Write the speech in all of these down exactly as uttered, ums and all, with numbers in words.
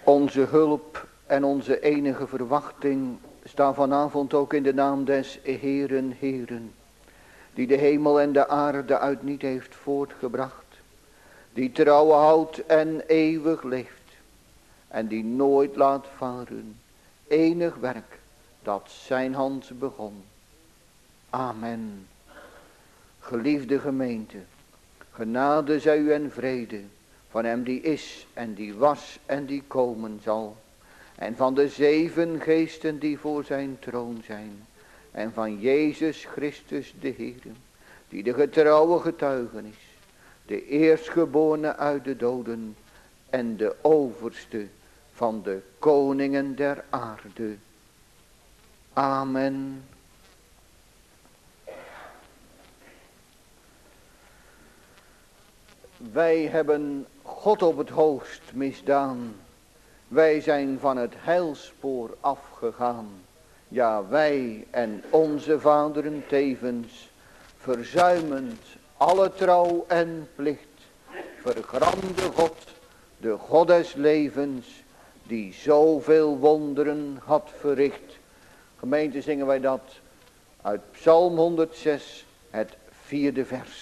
Onze hulp en onze enige verwachting staan vanavond ook in de naam des Heeren, Heeren, die de hemel en de aarde uit niet heeft voortgebracht, die trouw houdt en eeuwig leeft, en die nooit laat varen enig werk dat zijn hand begon. Amen. Geliefde gemeente, genade zij u en vrede van hem die is en die was en die komen zal, en van de zeven geesten die voor zijn troon zijn, en van Jezus Christus de Heer, die de getrouwe getuige is, de eerstgeborene uit de doden en de overste van de koningen der aarde. Amen. Wij hebben God op het hoogst misdaan. Wij zijn van het heilspoor afgegaan. Ja, wij en onze vaderen tevens, verzuimend alle trouw en plicht, vergramde God, de God des levens, die zoveel wonderen had verricht. Gemeente, zingen wij dat uit Psalm honderdzes, het vierde vers.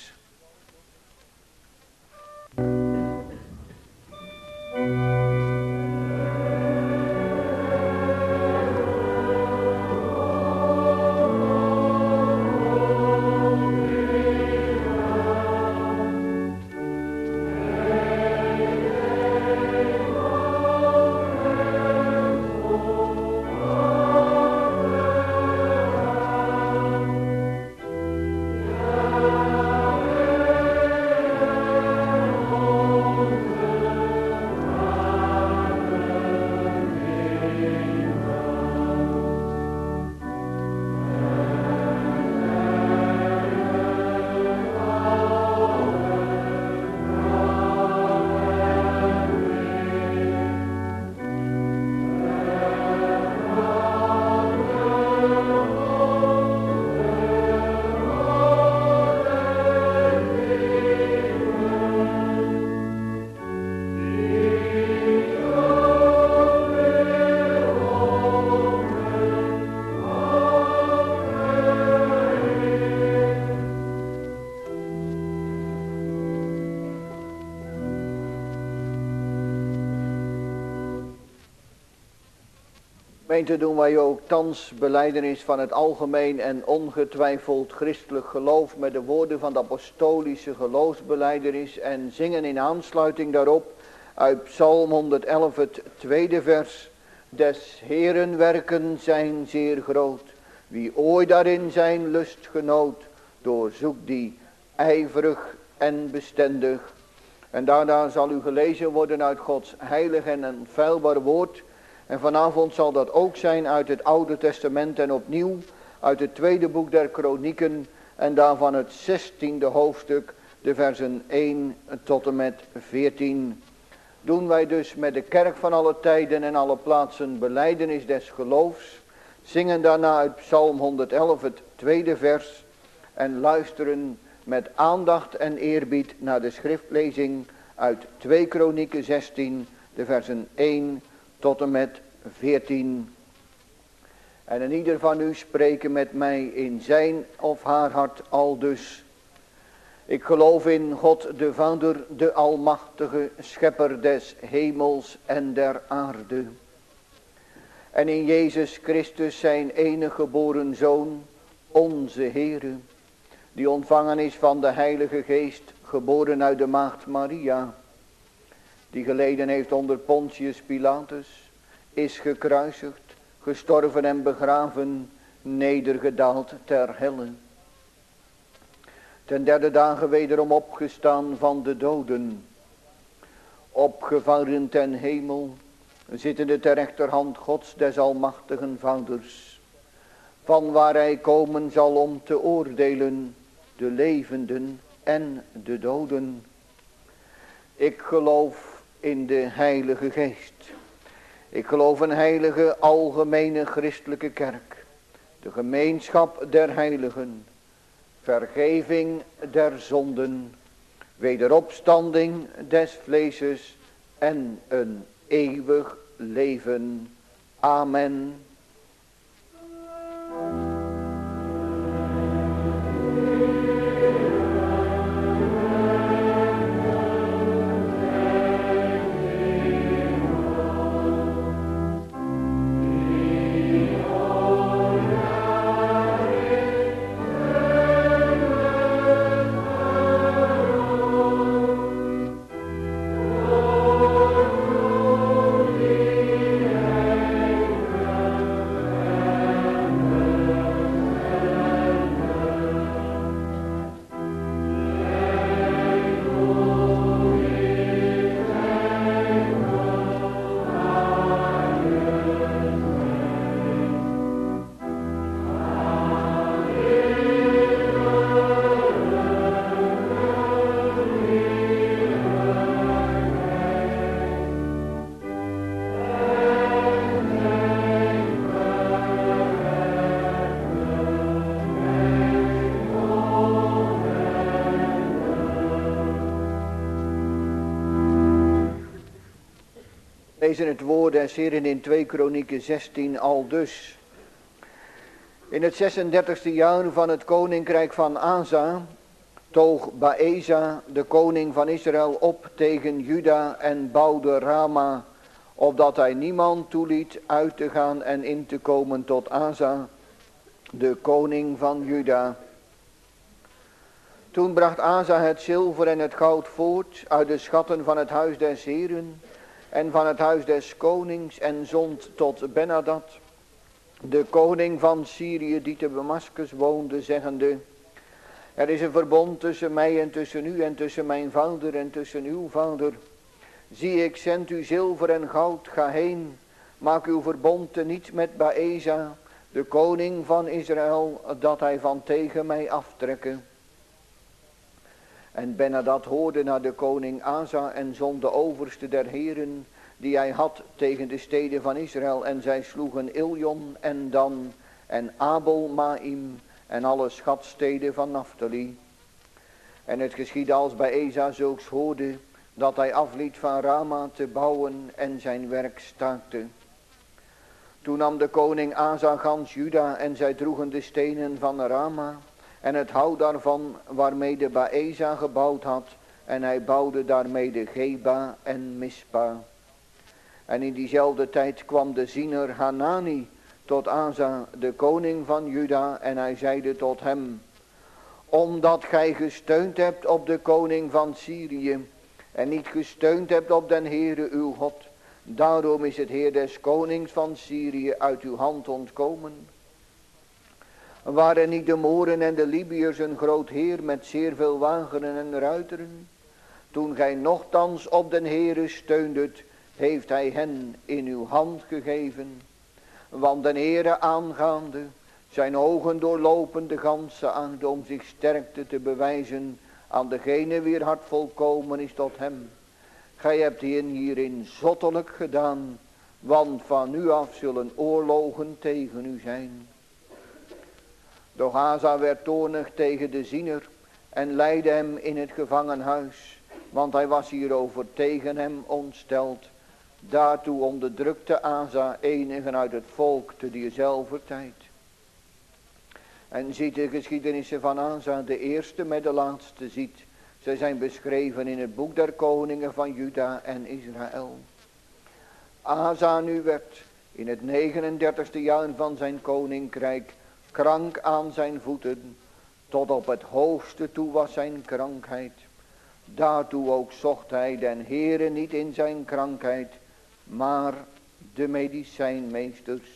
Gemeente, doen wij ook thans belijdenis van het algemeen en ongetwijfeld christelijk geloof met de woorden van de apostolische geloofsbelijdenis en zingen in aansluiting daarop uit Psalm honderdelf het tweede vers. Des Heeren werken zijn zeer groot, wie ooit daarin zijn lust genoot, doorzoek die ijverig en bestendig. En daarna zal u gelezen worden uit Gods heilig en onfeilbaar woord. En vanavond zal dat ook zijn uit het Oude Testament en opnieuw uit het tweede boek der Kronieken en daarvan het zestiende hoofdstuk, de versen één tot en met veertien. Doen wij dus met de kerk van alle tijden en alle plaatsen belijdenis des geloofs, zingen daarna uit Psalm honderdelf het tweede vers en luisteren met aandacht en eerbied naar de schriftlezing uit twee Kronieken zestien, de versen één tot en met veertien. En in ieder van u spreken met mij in zijn of haar hart aldus. Ik geloof in God de Vader, de almachtige schepper des hemels en der aarde. En in Jezus Christus zijn enige geboren Zoon, onze Heere, die ontvangen is van de Heilige Geest, geboren uit de maagd Maria, die geleden heeft onder Pontius Pilatus, is gekruisigd, gestorven en begraven, nedergedaald ter helle. Ten derde dagen wederom opgestaan van de doden, opgevaren ten hemel, zittende ter rechterhand Gods des almachtigen Vaders, van waar hij komen zal om te oordelen de levenden en de doden. Ik geloof in de Heilige Geest. Ik geloof een heilige algemene christelijke kerk, de gemeenschap der heiligen, vergeving der zonden, wederopstanding des vleeses en een eeuwig leven. Amen. Lezen het woord des Heeren in twee Kronieken zestien aldus. In het zesendertigste jaar van het koninkrijk van Asa toog Baeza, de koning van Israël, op tegen Juda en bouwde Rama, opdat hij niemand toeliet uit te gaan en in te komen tot Asa, de koning van Juda. Toen bracht Asa het zilver en het goud voort uit de schatten van het huis des Heeren en van het huis des konings en zond tot Benadad, de koning van Syrië, die te Damaskus woonde, zeggende: er is een verbond tussen mij en tussen u en tussen mijn vader en tussen uw vader. Zie, ik zend u zilver en goud, ga heen, maak uw verbond niet met Baeza, de koning van Israël, dat hij van tegen mij aftrekke. En Benadad hoorde naar de koning Asa en zond de overste der heren die hij had tegen de steden van Israël. En zij sloegen Iljon en Dan en Abel-Maim en alle schatsteden van Naphtali. En het geschiedde als Baeza zulks hoorde, dat hij afliet van Rama te bouwen en zijn werk staakte. Toen nam de koning Asa gans Juda en zij droegen de stenen van Rama en het hout daarvan waarmede Baeza gebouwd had, en hij bouwde daarmede Geba en Mispa. En in diezelfde tijd kwam de ziener Hanani tot Asa, de koning van Juda, en hij zeide tot hem: omdat gij gesteund hebt op de koning van Syrië en niet gesteund hebt op den Heere uw God, daarom is het Heer des konings van Syrië uit uw hand ontkomen. Waren niet de Mooren en de Libiërs een groot heer met zeer veel wagenen en ruiteren? Toen gij nochtans op den Heere steundet, heeft hij hen in uw hand gegeven. Want den Heere aangaande, zijn ogen doorlopen de ganse aarde om zich sterkte te bewijzen aan degene wier hart volkomen is tot hem. Gij hebt hen hierin zottelijk gedaan, want van nu af zullen oorlogen tegen u zijn. Doch Asa werd toornig tegen de ziener en leidde hem in het gevangenhuis, want hij was hierover tegen hem ontsteld. Daartoe onderdrukte Asa enigen uit het volk te diezelfde tijd. En ziet de geschiedenissen van Asa, de eerste met de laatste ziet. Zij zijn beschreven in het boek der koningen van Juda en Israël. Asa nu werd in het negenendertigste jaar van zijn koninkrijk krank aan zijn voeten. Tot op het hoogste toe was zijn krankheid. Daartoe ook zocht hij den Heere niet in zijn krankheid, maar de medicijnmeesters.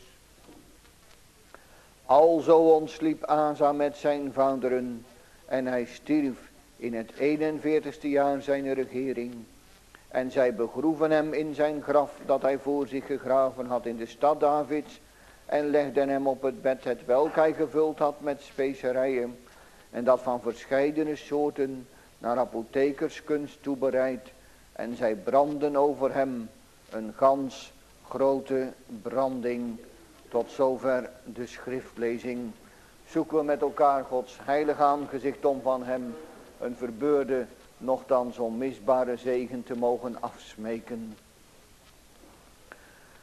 Alzo ontsliep Asa met zijn vaderen en hij stierf in het eenenveertigste jaar zijn regering. En zij begroeven hem in zijn graf dat hij voor zich gegraven had in de stad Davids en legden hem op het bed het welk hij gevuld had met specerijen en dat van verscheidene soorten naar apothekerskunst toebereid. En zij brandden over hem een gans grote branding. Tot zover de schriftlezing. Zoeken we met elkaar Gods heilig aangezicht om van hem een verbeurde, nochtans onmisbare zegen te mogen afsmeken.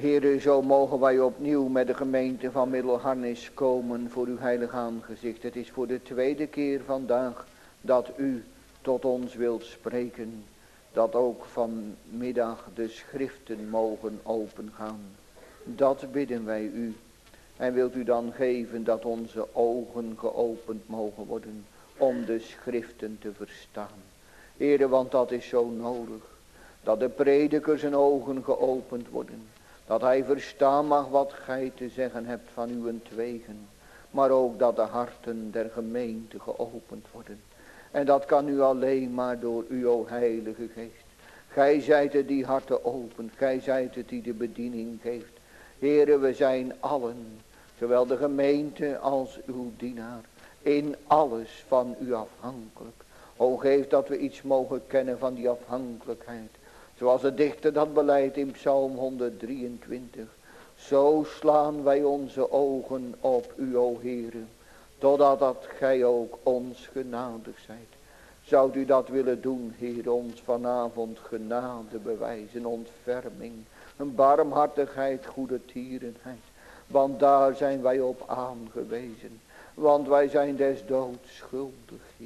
Heere, zo mogen wij opnieuw met de gemeente van Middelharnis komen voor uw heilig aangezicht. Het is voor de tweede keer vandaag dat u tot ons wilt spreken. Dat ook vanmiddag de schriften mogen opengaan. Dat bidden wij u. En wilt u dan geven dat onze ogen geopend mogen worden om de schriften te verstaan. Heere, want dat is zo nodig. Dat de prediker zijn ogen geopend worden. Dat hij verstaan mag wat gij te zeggen hebt van uwentwegen. Maar ook dat de harten der gemeente geopend worden. En dat kan nu alleen maar door u, o Heilige Geest. Gij zijt het die harten opent. Gij zijt het die de bediening geeft. Heere, we zijn allen, zowel de gemeente als uw dienaar, in alles van u afhankelijk. O, geef dat we iets mogen kennen van die afhankelijkheid. Zoals de dichter dat beleidt in Psalm honderddrieëntwintig. Zo slaan wij onze ogen op u, o Heere, totdat dat gij ook ons genadig zijt. Zou u dat willen doen, Heer, ons vanavond genade bewijzen, ontferming, een barmhartigheid, goede tierenheid. Want daar zijn wij op aangewezen, want wij zijn des doods schuldig, Heer.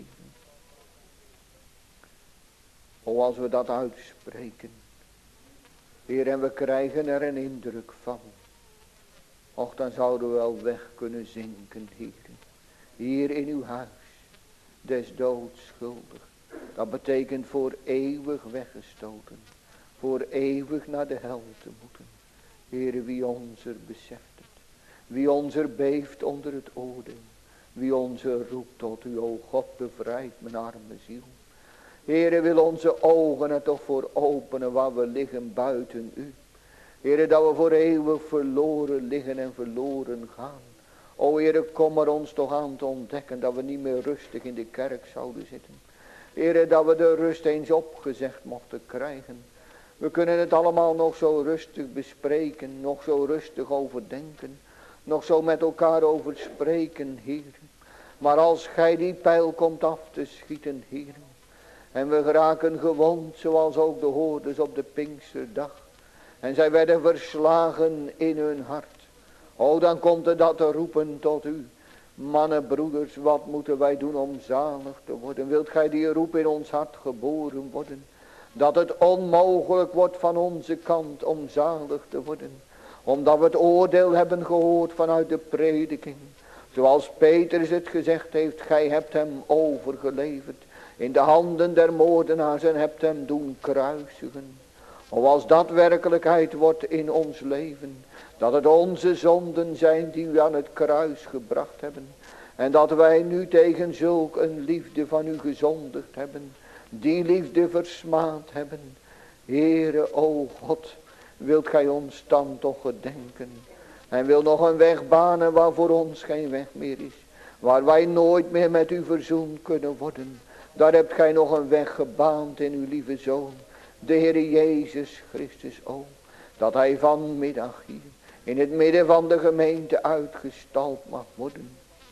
O, als we dat uitspreken, Heer, en we krijgen er een indruk van, och, dan zouden we wel weg kunnen zinken, Heer. Hier in uw huis, des doods schuldig. Dat betekent voor eeuwig weggestoten, voor eeuwig naar de hel te moeten. Heer, wie ons er beseft het, wie ons er beeft onder het oordeel, wie ons er roept tot u, o God, bevrijd mijn arme ziel. Heere, wil onze ogen er toch voor openen waar we liggen buiten u. Heere, dat we voor eeuwig verloren liggen en verloren gaan. O Heere, kom er ons toch aan te ontdekken dat we niet meer rustig in de kerk zouden zitten. Heere, dat we de rust eens opgezegd mochten krijgen. We kunnen het allemaal nog zo rustig bespreken, nog zo rustig overdenken. Nog zo met elkaar over spreken, Heere. Maar als gij die pijl komt af te schieten, Heere. En we geraken gewond, zoals ook de hoorders op de Pinksterdag. En zij werden verslagen in hun hart. O, dan komt er dat te roepen tot u. Mannen, broeders, wat moeten wij doen om zalig te worden? Wilt gij die roep in ons hart geboren worden? Dat het onmogelijk wordt van onze kant om zalig te worden. Omdat we het oordeel hebben gehoord vanuit de prediking. Zoals Petrus het gezegd heeft, gij hebt hem overgeleverd in de handen der moordenaars en hebt hem doen kruisigen. O, als dat werkelijkheid wordt in ons leven, dat het onze zonden zijn die u aan het kruis gebracht hebben. En dat wij nu tegen zulk een liefde van u gezondigd hebben. Die liefde versmaad hebben. Heere, o God, wilt gij ons dan toch gedenken. En wil nog een weg banen waar voor ons geen weg meer is. Waar wij nooit meer met u verzoend kunnen worden. Daar hebt gij nog een weg gebaand in uw lieve Zoon. De Heere Jezus Christus, o. Dat hij vanmiddag hier in het midden van de gemeente uitgestald mag worden.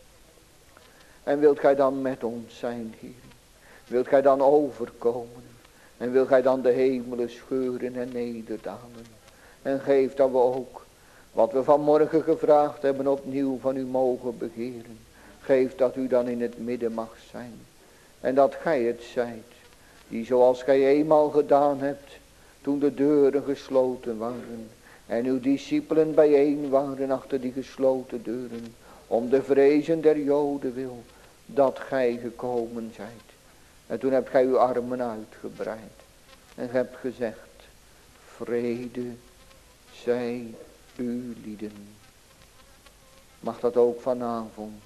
En wilt gij dan met ons zijn, Heer? Wilt gij dan overkomen? En wilt gij dan de hemelen scheuren en nederdalen? En geef dat we ook, wat we vanmorgen gevraagd hebben, opnieuw van u mogen begeren. Geef dat u dan in het midden mag zijn. En dat gij het zijt, die zoals gij eenmaal gedaan hebt, toen de deuren gesloten waren. En uw discipelen bijeen waren achter die gesloten deuren. Om de vrezen der Joden wil, dat gij gekomen zijt. En toen hebt gij uw armen uitgebreid. En hebt gezegd, vrede zij uw lieden. Mag dat ook vanavond.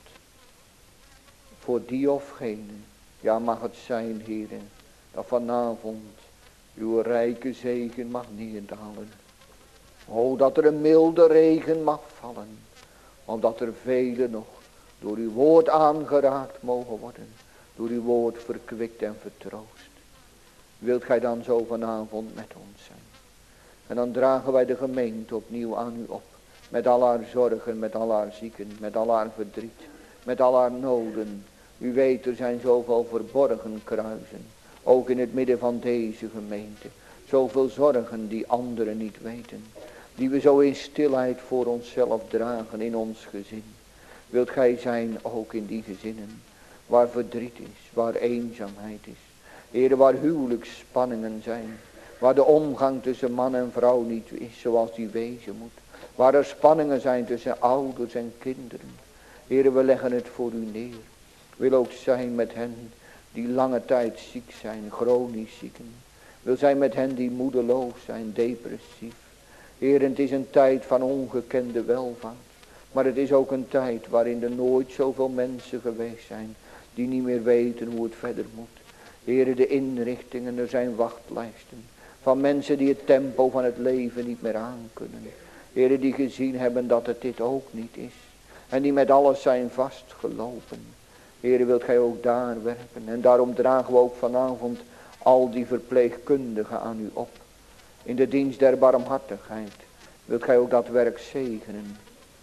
Voor die of gene. Ja, mag het zijn, heren. Dat vanavond uw rijke zegen mag neerdalen. O, dat er een milde regen mag vallen. Omdat er velen nog door uw woord aangeraakt mogen worden. Door uw woord verkwikt en vertroost. Wilt gij dan zo vanavond met ons zijn? En dan dragen wij de gemeente opnieuw aan u op. Met al haar zorgen, met al haar zieken, met al haar verdriet. Met al haar noden. U weet, er zijn zoveel verborgen kruisen. Ook in het midden van deze gemeente. Zoveel zorgen die anderen niet weten. die we zo in stilheid voor onszelf dragen in ons gezin. Wilt gij zijn ook in die gezinnen waar verdriet is, waar eenzaamheid is. Heere, waar huwelijksspanningen zijn, waar de omgang tussen man en vrouw niet is zoals die wezen moet. Waar er spanningen zijn tussen ouders en kinderen. Heere, we leggen het voor u neer. Wil ook zijn met hen die lange tijd ziek zijn, chronisch zieken. Wil zijn met hen die moedeloos zijn, depressief. Heer, het is een tijd van ongekende welvaart. Maar het is ook een tijd waarin er nooit zoveel mensen geweest zijn die niet meer weten hoe het verder moet. Heer, de inrichtingen, er zijn wachtlijsten van mensen die het tempo van het leven niet meer aankunnen. Heer, die gezien hebben dat het dit ook niet is. En die met alles zijn vastgelopen. Heer, wilt gij ook daar werken. En daarom dragen we ook vanavond al die verpleegkundigen aan u op. In de dienst der barmhartigheid. Wilt gij ook dat werk zegenen.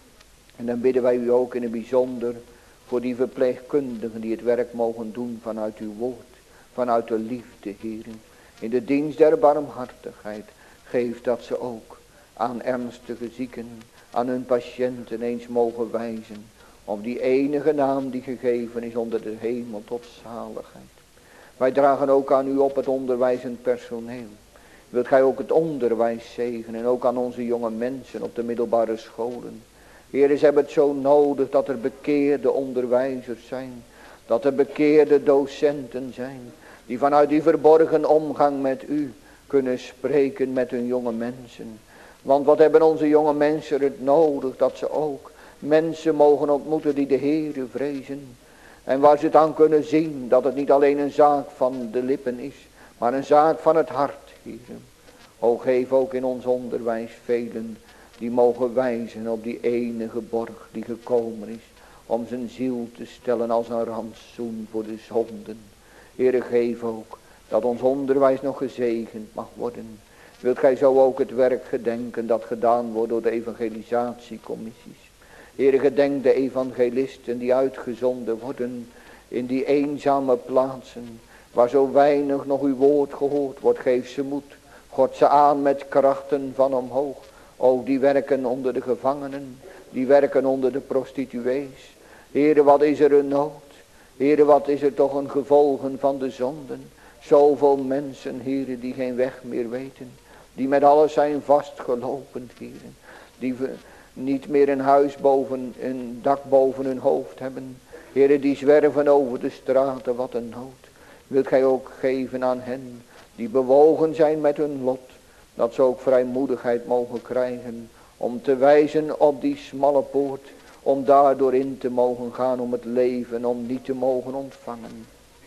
En dan bidden wij u ook in het bijzonder voor die verpleegkundigen die het werk mogen doen vanuit uw woord. Vanuit de liefde, Heer. In de dienst der barmhartigheid. Geef dat ze ook aan ernstige zieken, aan hun patiënten eens mogen wijzen. Op die enige naam die gegeven is onder de hemel tot zaligheid. Wij dragen ook aan u op het onderwijzend personeel. Wilt gij ook het onderwijs zegenen. En ook aan onze jonge mensen op de middelbare scholen. Heer, ze hebben het zo nodig dat er bekeerde onderwijzers zijn. Dat er bekeerde docenten zijn. Die vanuit die verborgen omgang met u kunnen spreken met hun jonge mensen. Want wat hebben onze jonge mensen het nodig dat ze ook mensen mogen ontmoeten die de Heere vrezen. En waar ze het aan kunnen zien dat het niet alleen een zaak van de lippen is. Maar een zaak van het hart, Heere. O, geef ook in ons onderwijs velen die mogen wijzen op die enige borg die gekomen is. Om zijn ziel te stellen als een rantsoen voor de zonden. Heere, geef ook dat ons onderwijs nog gezegend mag worden. Wilt gij zo ook het werk gedenken dat gedaan wordt door de evangelisatiecommissies. Heere, gedenk de evangelisten die uitgezonden worden in die eenzame plaatsen. Waar zo weinig nog uw woord gehoord wordt. Geef ze moed. God ze aan met krachten van omhoog. Ook die werken onder de gevangenen. Die werken onder de prostituees. Heere, wat is er een nood. Heere, wat is er toch een gevolgen van de zonden. Zoveel mensen, Heere, die geen weg meer weten. Die met alles zijn vastgelopen, Heere. Die niet meer een huis boven, een dak boven hun hoofd hebben. Heere, die zwerven over de straten, wat een nood. Wilt gij ook geven aan hen die bewogen zijn met hun lot. Dat ze ook vrijmoedigheid mogen krijgen. Om te wijzen op die smalle poort. Om daardoor in te mogen gaan om het leven. Om niet te mogen ontvangen.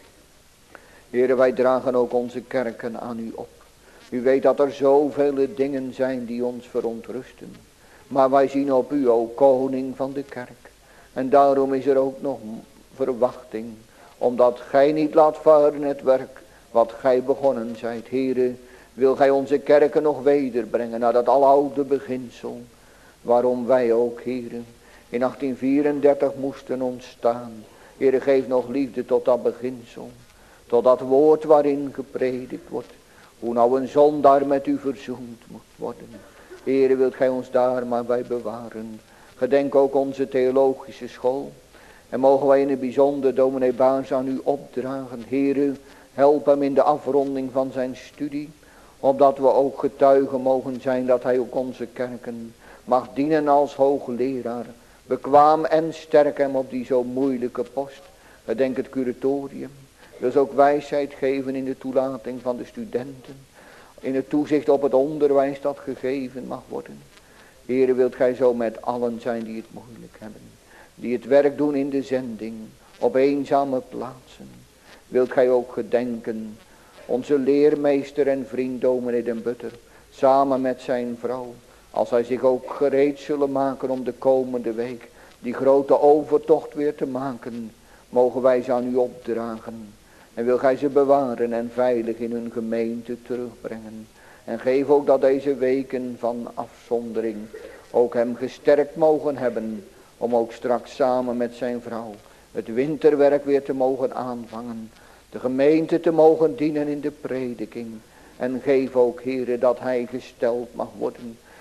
Heere, wij dragen ook onze kerken aan u op. U weet dat er zoveel dingen zijn die ons verontrusten. Maar wij zien op u, o koning van de kerk. En daarom is er ook nog verwachting. Omdat gij niet laat varen het werk wat gij begonnen zijt. Heere, wil gij onze kerken nog wederbrengen naar dat aloude beginsel. Waarom wij ook, Heere, in achttien vierendertig moesten ontstaan. Heere, geef nog liefde tot dat beginsel. Tot dat woord waarin gepredikt wordt. Hoe nou een zondaar met u verzoend moet worden. Heere, wilt gij ons daar maar bij bewaren. Gedenk ook onze theologische school. En mogen wij in het bijzonder dominee Baars aan u opdragen. Heere, help hem in de afronding van zijn studie. Opdat we ook getuigen mogen zijn dat hij ook onze kerken mag dienen als hoogleraar. Bekwaam en sterk hem op die zo moeilijke post. Gedenk het curatorium. Dus ook wijsheid geven in de toelating van de studenten. In het toezicht op het onderwijs dat gegeven mag worden. Heere, wilt gij zo met allen zijn die het moeilijk hebben. Die het werk doen in de zending. Op eenzame plaatsen. Wilt gij ook gedenken. Onze leermeester en vriend dominee den Butter. Samen met zijn vrouw. Als hij zich ook gereed zullen maken om de komende week. Die grote overtocht weer te maken. Mogen wij ze aan u opdragen. En wil gij ze bewaren en veilig in hun gemeente terugbrengen. En geef ook dat deze weken van afzondering ook hem gesterkt mogen hebben. Om ook straks samen met zijn vrouw het winterwerk weer te mogen aanvangen. De gemeente te mogen dienen in de prediking. En geef ook, Heere, dat hij gesteld mag worden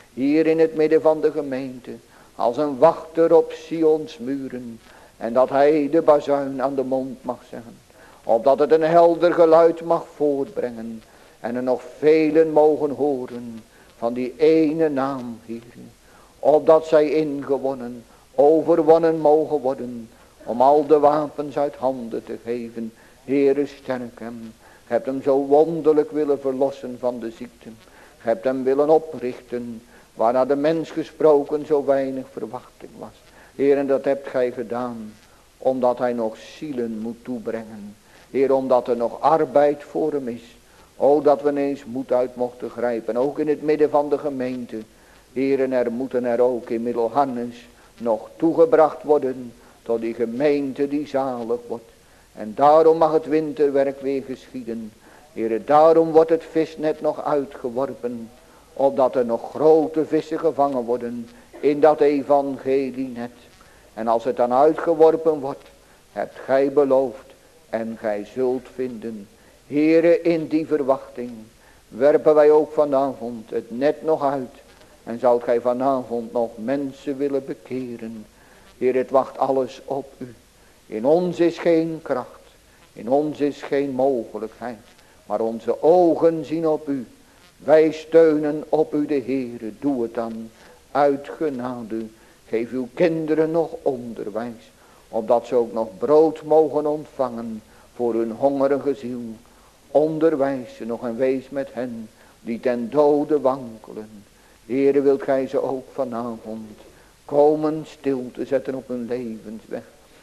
hier in het midden van de gemeente, als een wachter op Sions muren, en dat hij de bazuin aan de mond mag zeggen, opdat het een helder geluid mag voortbrengen, en er nog velen mogen horen van die ene naam, Heer, opdat zij ingewonnen, overwonnen mogen worden, om al de wapens uit handen te geven. Heere, sterk hem. Ge hebt hem zo wonderlijk willen verlossen van de ziekte. Ge hebt hem willen oprichten, waarna de mens gesproken zo weinig verwachting was. Heer, en dat hebt gij gedaan, omdat hij nog zielen moet toebrengen. Heer, omdat er nog arbeid voor hem is. O, dat we ineens moed uit mochten grijpen, ook in het midden van de gemeente. Heer, en er moeten er ook in Middelharnis nog toegebracht worden tot die gemeente die zalig wordt. En daarom mag het winterwerk weer geschieden. Heer, daarom wordt het visnet nog uitgeworpen, opdat er nog grote vissen gevangen worden in dat evangelienet. En als het dan uitgeworpen wordt, hebt gij beloofd en gij zult vinden. Heere, in die verwachting werpen wij ook vanavond het net nog uit. En zou gij vanavond nog mensen willen bekeren. Heer, het wacht alles op u. In ons is geen kracht. In ons is geen mogelijkheid. Maar onze ogen zien op u. Wij steunen op u, de Heere. Doe het dan uit genade. Geef uw kinderen nog onderwijs. Opdat ze ook nog brood mogen ontvangen voor hun hongerige ziel. Onderwijs ze nog en wees met hen die ten dode wankelen. Heere, wilt gij ze ook vanavond komen stil te zetten op hun levensweg.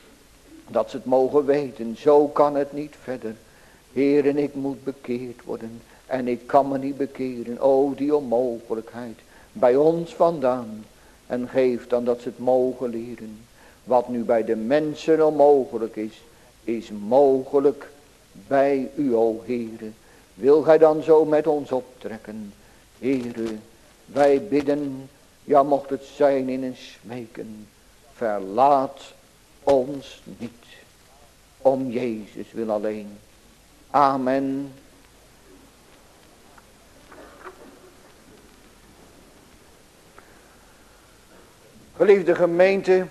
Dat ze het mogen weten, zo kan het niet verder. Heere, ik moet bekeerd worden en ik kan me niet bekeren. O, die onmogelijkheid bij ons vandaan. En geef dan dat ze het mogen leren. Wat nu bij de mensen onmogelijk is, is mogelijk bij u, o Heere. Wil gij dan zo met ons optrekken? Heere, wij bidden, ja mocht het zijn in een smeken, verlaat ons niet. Om Jezus wil alleen. Amen. Geliefde gemeente,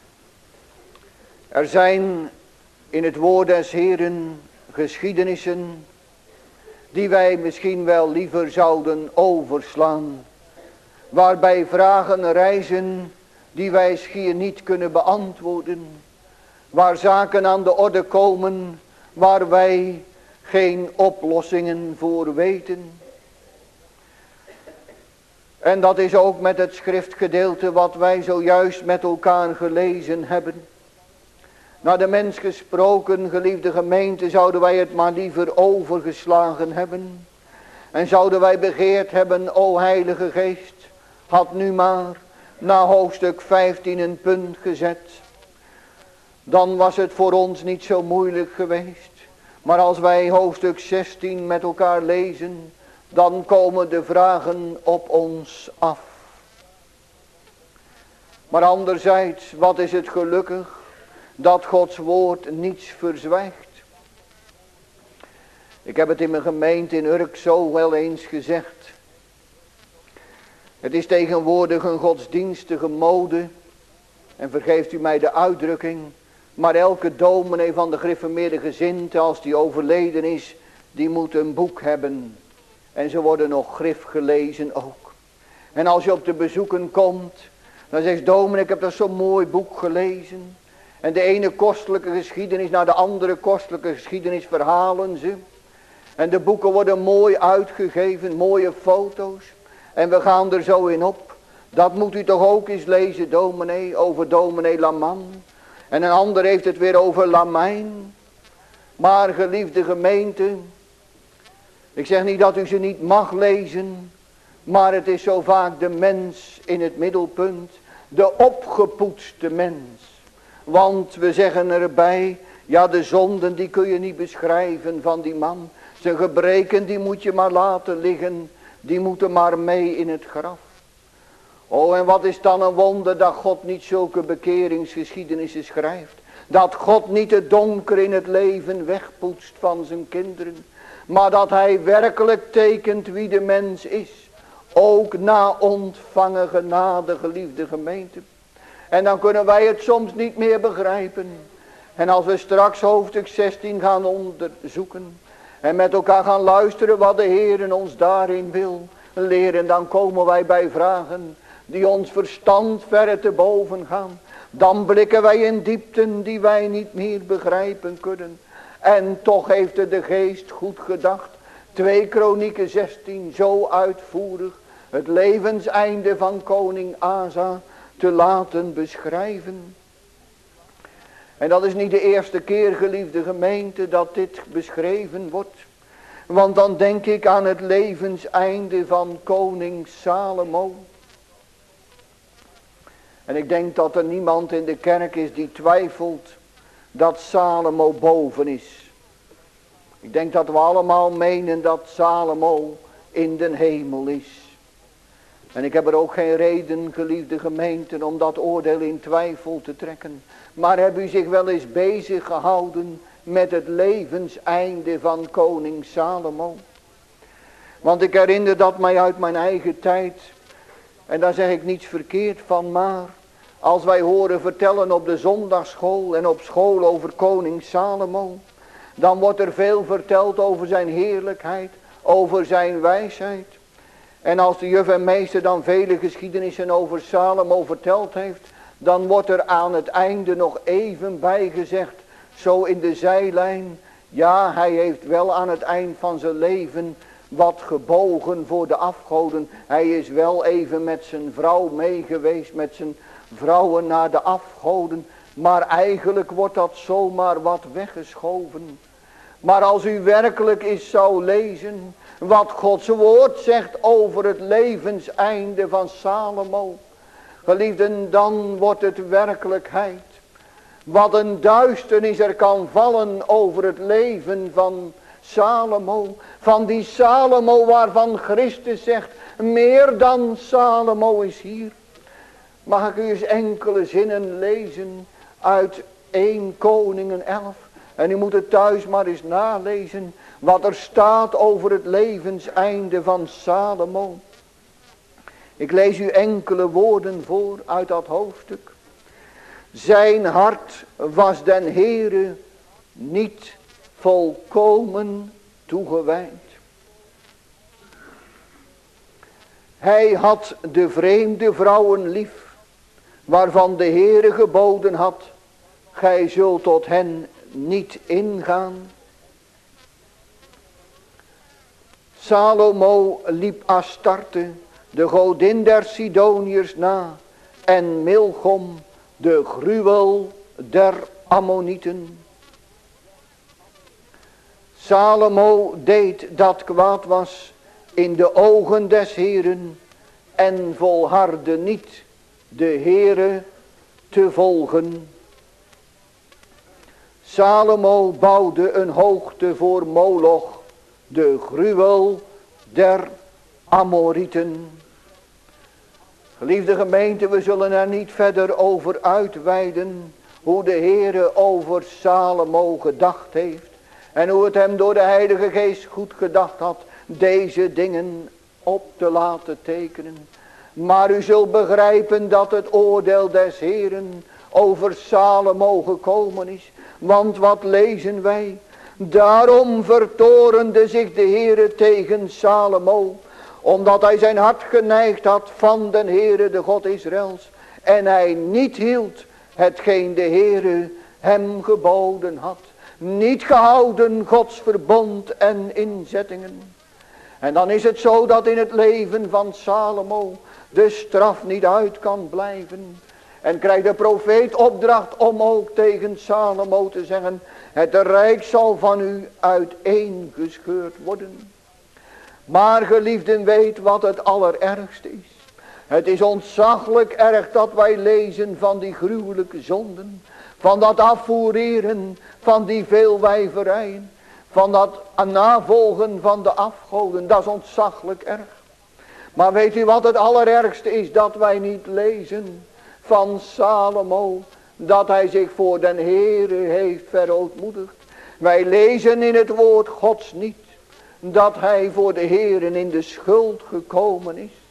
er zijn in het woord des Heeren geschiedenissen die wij misschien wel liever zouden overslaan. Waarbij vragen rijzen die wij schier niet kunnen beantwoorden. Waar zaken aan de orde komen waar wij geen oplossingen voor weten. En dat is ook met het schriftgedeelte wat wij zojuist met elkaar gelezen hebben. Naar de mens gesproken, geliefde gemeente, zouden wij het maar liever overgeslagen hebben. En zouden wij begeerd hebben, o Heilige Geest, had nu maar na hoofdstuk vijftien een punt gezet. Dan was het voor ons niet zo moeilijk geweest. Maar als wij hoofdstuk zestien met elkaar lezen, dan komen de vragen op ons af. Maar anderzijds, wat is het gelukkig dat Gods woord niets verzwijgt. Ik heb het in mijn gemeente in Urk zo wel eens gezegd. Het is tegenwoordig een godsdienstige mode, en vergeeft u mij de uitdrukking, maar elke dominee van de gereformeerde gezindte, als die overleden is, die moet een boek hebben. En ze worden nog grif gelezen ook. En als je op de bezoeken komt, dan zegt dominee, ik heb dat zo'n mooi boek gelezen. En de ene kostelijke geschiedenis naar de andere kostelijke geschiedenis verhalen ze. En de boeken worden mooi uitgegeven, mooie foto's. En we gaan er zo in op. Dat moet u toch ook eens lezen, dominee, over dominee Laman. En een ander heeft het weer over Lamijn. Maar geliefde gemeente, ik zeg niet dat u ze niet mag lezen, maar het is zo vaak de mens in het middelpunt, de opgepoetste mens. Want we zeggen erbij, ja, de zonden die kun je niet beschrijven van die man. Zijn gebreken die moet je maar laten liggen, die moeten maar mee in het graf. Oh, en wat is dan een wonder dat God niet zulke bekeringsgeschiedenissen schrijft. Dat God niet het donker in het leven wegpoetst van zijn kinderen. Maar dat hij werkelijk tekent wie de mens is. Ook na ontvangen genade, geliefde gemeente. En dan kunnen wij het soms niet meer begrijpen. En als we straks hoofdstuk zestien gaan onderzoeken. En met elkaar gaan luisteren wat de Heer ons daarin wil leren. Dan komen wij bij vragen die ons verstand verre te boven gaan. Dan blikken wij in diepten die wij niet meer begrijpen kunnen. En toch heeft het de geest goed gedacht. twee Kronieken zestien zo uitvoerig. Het levenseinde van koning Asa te laten beschrijven. En dat is niet de eerste keer, geliefde gemeente, dat dit beschreven wordt. Want dan denk ik aan het levenseinde van koning Salomo. En ik denk dat er niemand in de kerk is die twijfelt dat Salomo boven is. Ik denk dat we allemaal menen dat Salomo in den hemel is. En ik heb er ook geen reden, geliefde gemeenten, om dat oordeel in twijfel te trekken. Maar heb u zich wel eens bezig gehouden met het levenseinde van koning Salomo? Want ik herinner dat mij uit mijn eigen tijd. En daar zeg ik niets verkeerd van, maar als wij horen vertellen op de zondagsschool en op school over koning Salomo, dan wordt er veel verteld over zijn heerlijkheid, over zijn wijsheid. En als de juf en meester dan vele geschiedenissen over Salomo verteld heeft, dan wordt er aan het einde nog even bijgezegd, zo in de zijlijn, ja, hij heeft wel aan het eind van zijn leven wat gebogen voor de afgoden. Hij is wel even met zijn vrouw meegeweest, met zijn vrouwen naar de afgoden. Maar eigenlijk wordt dat zomaar wat weggeschoven. Maar als u werkelijk eens zou lezen wat Gods woord zegt over het levenseinde van Salomo, geliefden, dan wordt het werkelijkheid. Wat een duisternis er kan vallen over het leven van Salomo. Van die Salomo waarvan Christus zegt, meer dan Salomo is hier. Mag ik u eens enkele zinnen lezen uit eerste Koningen elf. En u moet het thuis maar eens nalezen wat er staat over het levenseinde van Salomo. Ik lees u enkele woorden voor uit dat hoofdstuk. Zijn hart was den Heere niet volkomen toegewijd. Hij had de vreemde vrouwen lief, waarvan de Heere geboden had, gij zult tot hen niet ingaan. Salomo liep Astarte, de godin der Sidoniërs, na, en Milchom, de gruwel der Ammonieten. Salomo deed dat kwaad was in de ogen des Heeren en volhardde niet de Heere te volgen. Salomo bouwde een hoogte voor Moloch, de gruwel der Amorieten. Geliefde gemeente, we zullen er niet verder over uitweiden hoe de Heere over Salomo gedacht heeft. En hoe het hem door de Heilige Geest goed gedacht had deze dingen op te laten tekenen. Maar u zult begrijpen dat het oordeel des Heeren over Salomo gekomen is. Want wat lezen wij? Daarom vertorende zich de Heere tegen Salomo, omdat hij zijn hart geneigd had van den Heere, de God Israëls. En hij niet hield hetgeen de Heere hem geboden had. Niet gehouden Gods verbond en inzettingen. En dan is het zo dat in het leven van Salomo de straf niet uit kan blijven. En krijgt de profeet opdracht om ook tegen Salomo te zeggen, het rijk zal van u uiteengescheurd worden. Maar geliefden, weet wat het allerergste is. Het is ontzaglijk erg dat wij lezen van die gruwelijke zonden. Van dat afvoereren van die veelwijverijen. Van dat navolgen van de afgoden. Dat is ontzaglijk erg. Maar weet u wat het allerergste is? Dat wij niet lezen van Salomo, dat hij zich voor den Heere heeft verootmoedigd. Wij lezen in het woord Gods niet dat hij voor de Heere in de schuld gekomen is.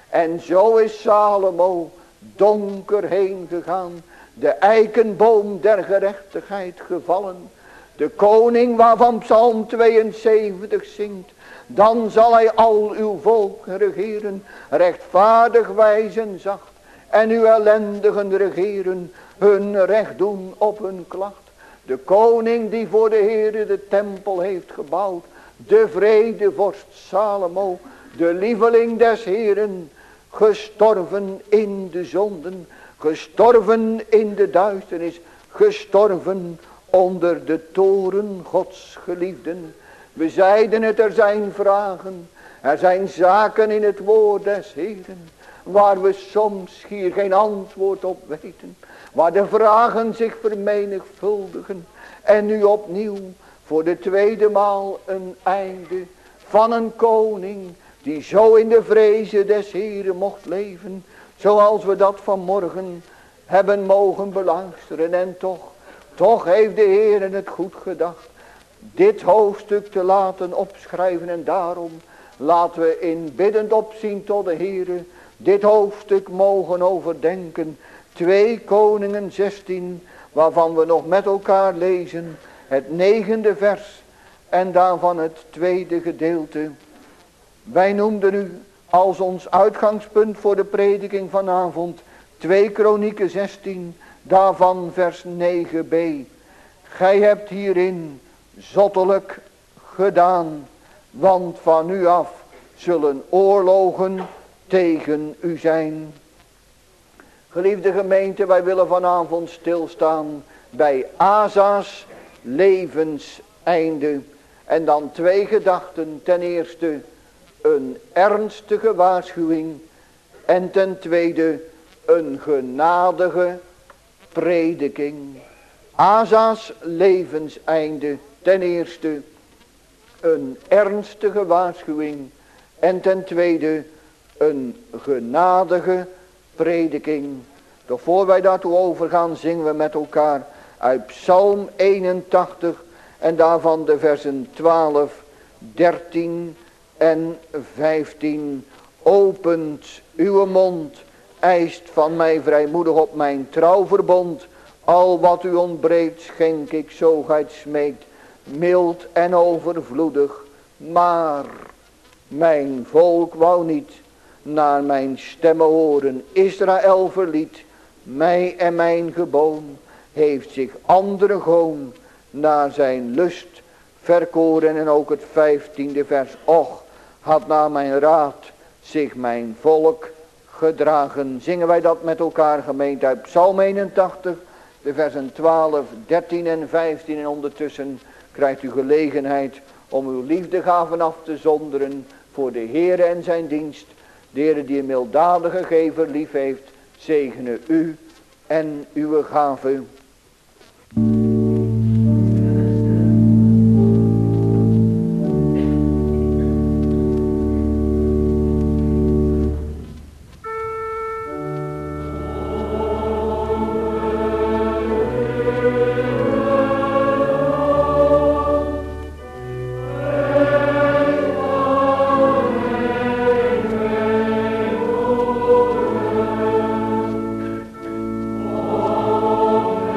En zo is Salomo donker heen gegaan. De eikenboom der gerechtigheid gevallen. De koning waarvan Psalm tweeënzeventig zingt. Dan zal hij al uw volk regeren. Rechtvaardig, wijs en zacht. En uw ellendigen regeren. Hun recht doen op hun klacht. De koning die voor de Heere de tempel heeft gebouwd. De vredevorst Salomo. De lieveling des Heeren. Gestorven in de zonden. Gestorven in de duisternis. Gestorven onder de toren Gods geliefden. We zeiden het, er zijn vragen. Er zijn zaken in het woord des Heeren. Waar we soms hier geen antwoord op weten. Waar de vragen zich vermenigvuldigen. En nu opnieuw voor de tweede maal een einde van een koning. Die zo in de vrezen des Heeren mocht leven. Zoals we dat vanmorgen hebben mogen beluisteren. En toch, toch heeft de Heer het goed gedacht. Dit hoofdstuk te laten opschrijven. En daarom laten we in biddend opzien tot de Heere. Dit hoofdstuk mogen overdenken. twee Koningen zestien. Waarvan we nog met elkaar lezen. Het negende vers. En daarvan het tweede gedeelte. Wij noemden u als ons uitgangspunt voor de prediking vanavond. twee Kronieken zestien. Daarvan vers negen b. Gij hebt hierin zottelijk gedaan. Want van nu af zullen oorlogen tegen u zijn. Geliefde gemeente, wij willen vanavond stilstaan bij Asa's levenseinde. En dan twee gedachten. Ten eerste een ernstige waarschuwing. En ten tweede een genadige prediking. Asa's levenseinde. Ten eerste een ernstige waarschuwing. En ten tweede een genadige prediking. Doch voor wij daartoe overgaan, zingen we met elkaar uit Psalm eenentachtig. En daarvan de versen twaalf, dertien en vijftien. Opent uw mond, eist van mij vrijmoedig op mijn trouwverbond. Al wat u ontbreekt, schenk ik zo gij het smeekt. Mild en overvloedig. Maar mijn volk wou niet naar mijn stemmen horen. Israël verliet mij en mijn geboon. Heeft zich andere goon naar zijn lust verkoren. En ook het vijftiende vers. Och, had naar mijn raad zich mijn volk gedragen. Zingen wij dat met elkaar, gemeente, uit Psalm eenentachtig. De versen twaalf, dertien en vijftien. En ondertussen krijgt u gelegenheid om uw liefdegaven af te zonderen voor de Heere en zijn dienst. De Heere die een milddadige gever lief heeft, zegene u en uw gave. Oh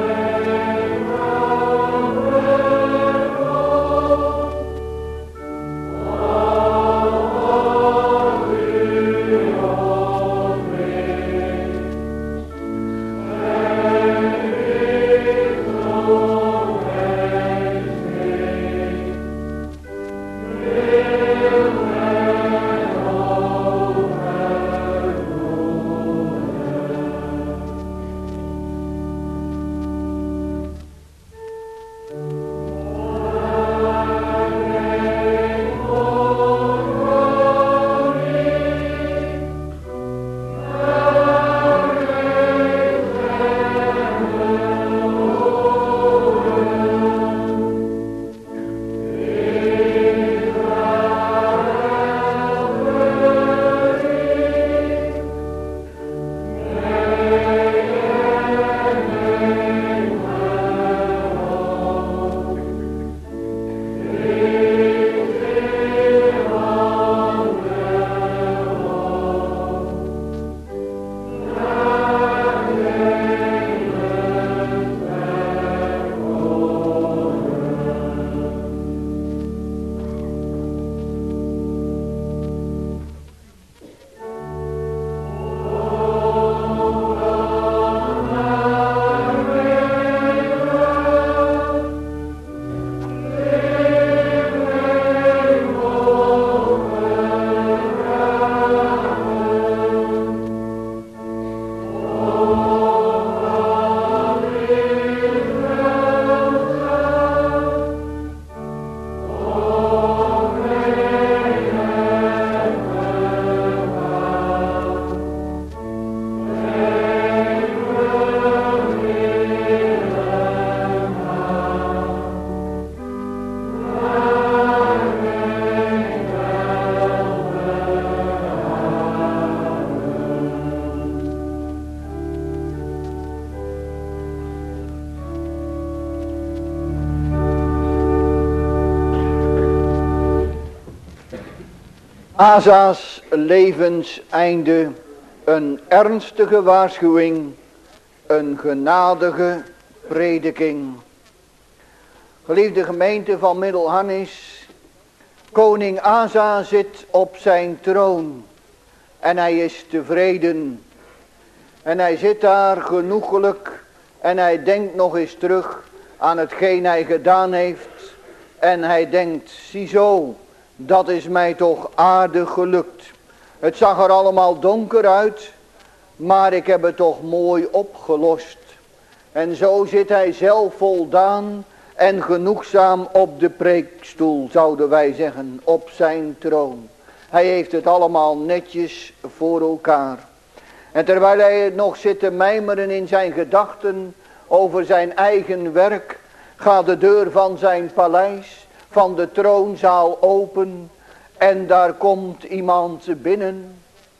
Asa's levenseinde, een ernstige waarschuwing, een genadige prediking. Geliefde gemeente van Middelharnis, koning Asa zit op zijn troon en hij is tevreden. En hij zit daar genoegelijk en hij denkt nog eens terug aan hetgeen hij gedaan heeft. En hij denkt, ziezo, dat is mij toch aardig gelukt. Het zag er allemaal donker uit, maar ik heb het toch mooi opgelost. En zo zit hij zelf voldaan en genoegzaam op de preekstoel, zouden wij zeggen, op zijn troon. Hij heeft het allemaal netjes voor elkaar. En terwijl hij nog zit te mijmeren in zijn gedachten over zijn eigen werk, gaat de deur van zijn paleis, van de troonzaal open en daar komt iemand binnen.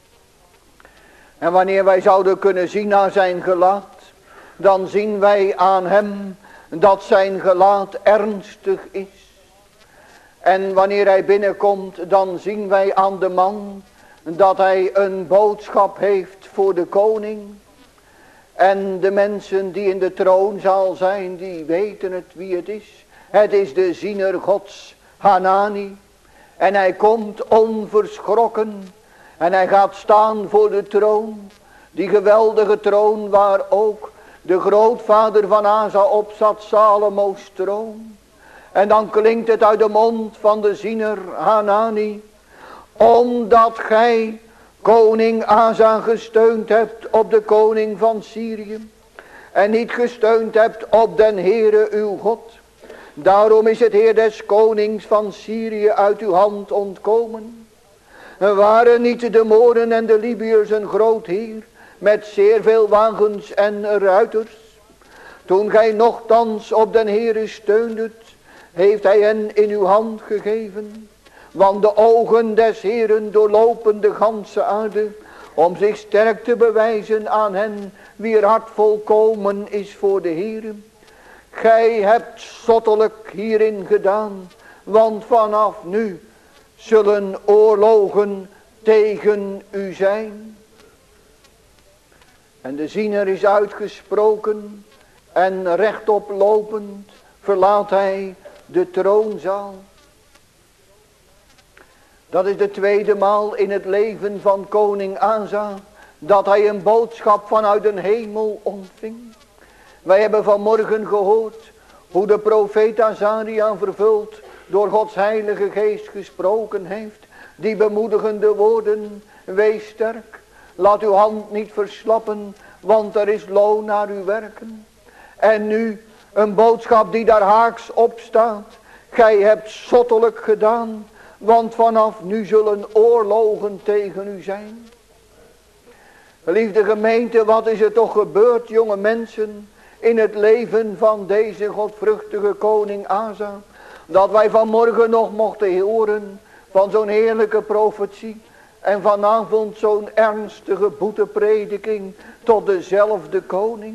En wanneer wij zouden kunnen zien naar zijn gelaat, dan zien wij aan hem dat zijn gelaat ernstig is. En wanneer hij binnenkomt, dan zien wij aan de man dat hij een boodschap heeft voor de koning. En de mensen die in de troonzaal zijn, die weten het wie het is. Het is de ziener Gods, Hanani. En hij komt onverschrokken. En hij gaat staan voor de troon. Die geweldige troon waar ook de grootvader van Asa op zat, Salomo's troon. En dan klinkt het uit de mond van de ziener Hanani. Omdat gij, koning Asa, gesteund hebt op de koning van Syrië. En niet gesteund hebt op den Heere uw God. Daarom is het heer des konings van Syrië uit uw hand ontkomen. Er waren niet de Mooren en de Libiërs een groot heer, met zeer veel wagens en ruiters. Toen gij nochtans op den Heere steundet, heeft hij hen in uw hand gegeven. Want de ogen des Heeren doorlopen de ganse aarde, om zich sterk te bewijzen aan hen, wier hart volkomen is voor de Heere. Gij hebt zottelijk hierin gedaan, want vanaf nu zullen oorlogen tegen u zijn. En de ziener is uitgesproken en rechtop lopend verlaat hij de troonzaal. Dat is de tweede maal in het leven van koning Asa dat hij een boodschap vanuit de hemel ontving. Wij hebben vanmorgen gehoord hoe de profeet Azaria vervuld door Gods heilige geest gesproken heeft. Die bemoedigende woorden, wees sterk, laat uw hand niet verslappen, want er is loon naar uw werken. En nu een boodschap die daar haaks op staat. Gij hebt zottelijk gedaan, want vanaf nu zullen oorlogen tegen u zijn. Geliefde gemeente, wat is er toch gebeurd, jonge mensen, in het leven van deze godvruchtige koning Asa, dat wij vanmorgen nog mochten horen van zo'n heerlijke profetie en vanavond zo'n ernstige boeteprediking tot dezelfde koning.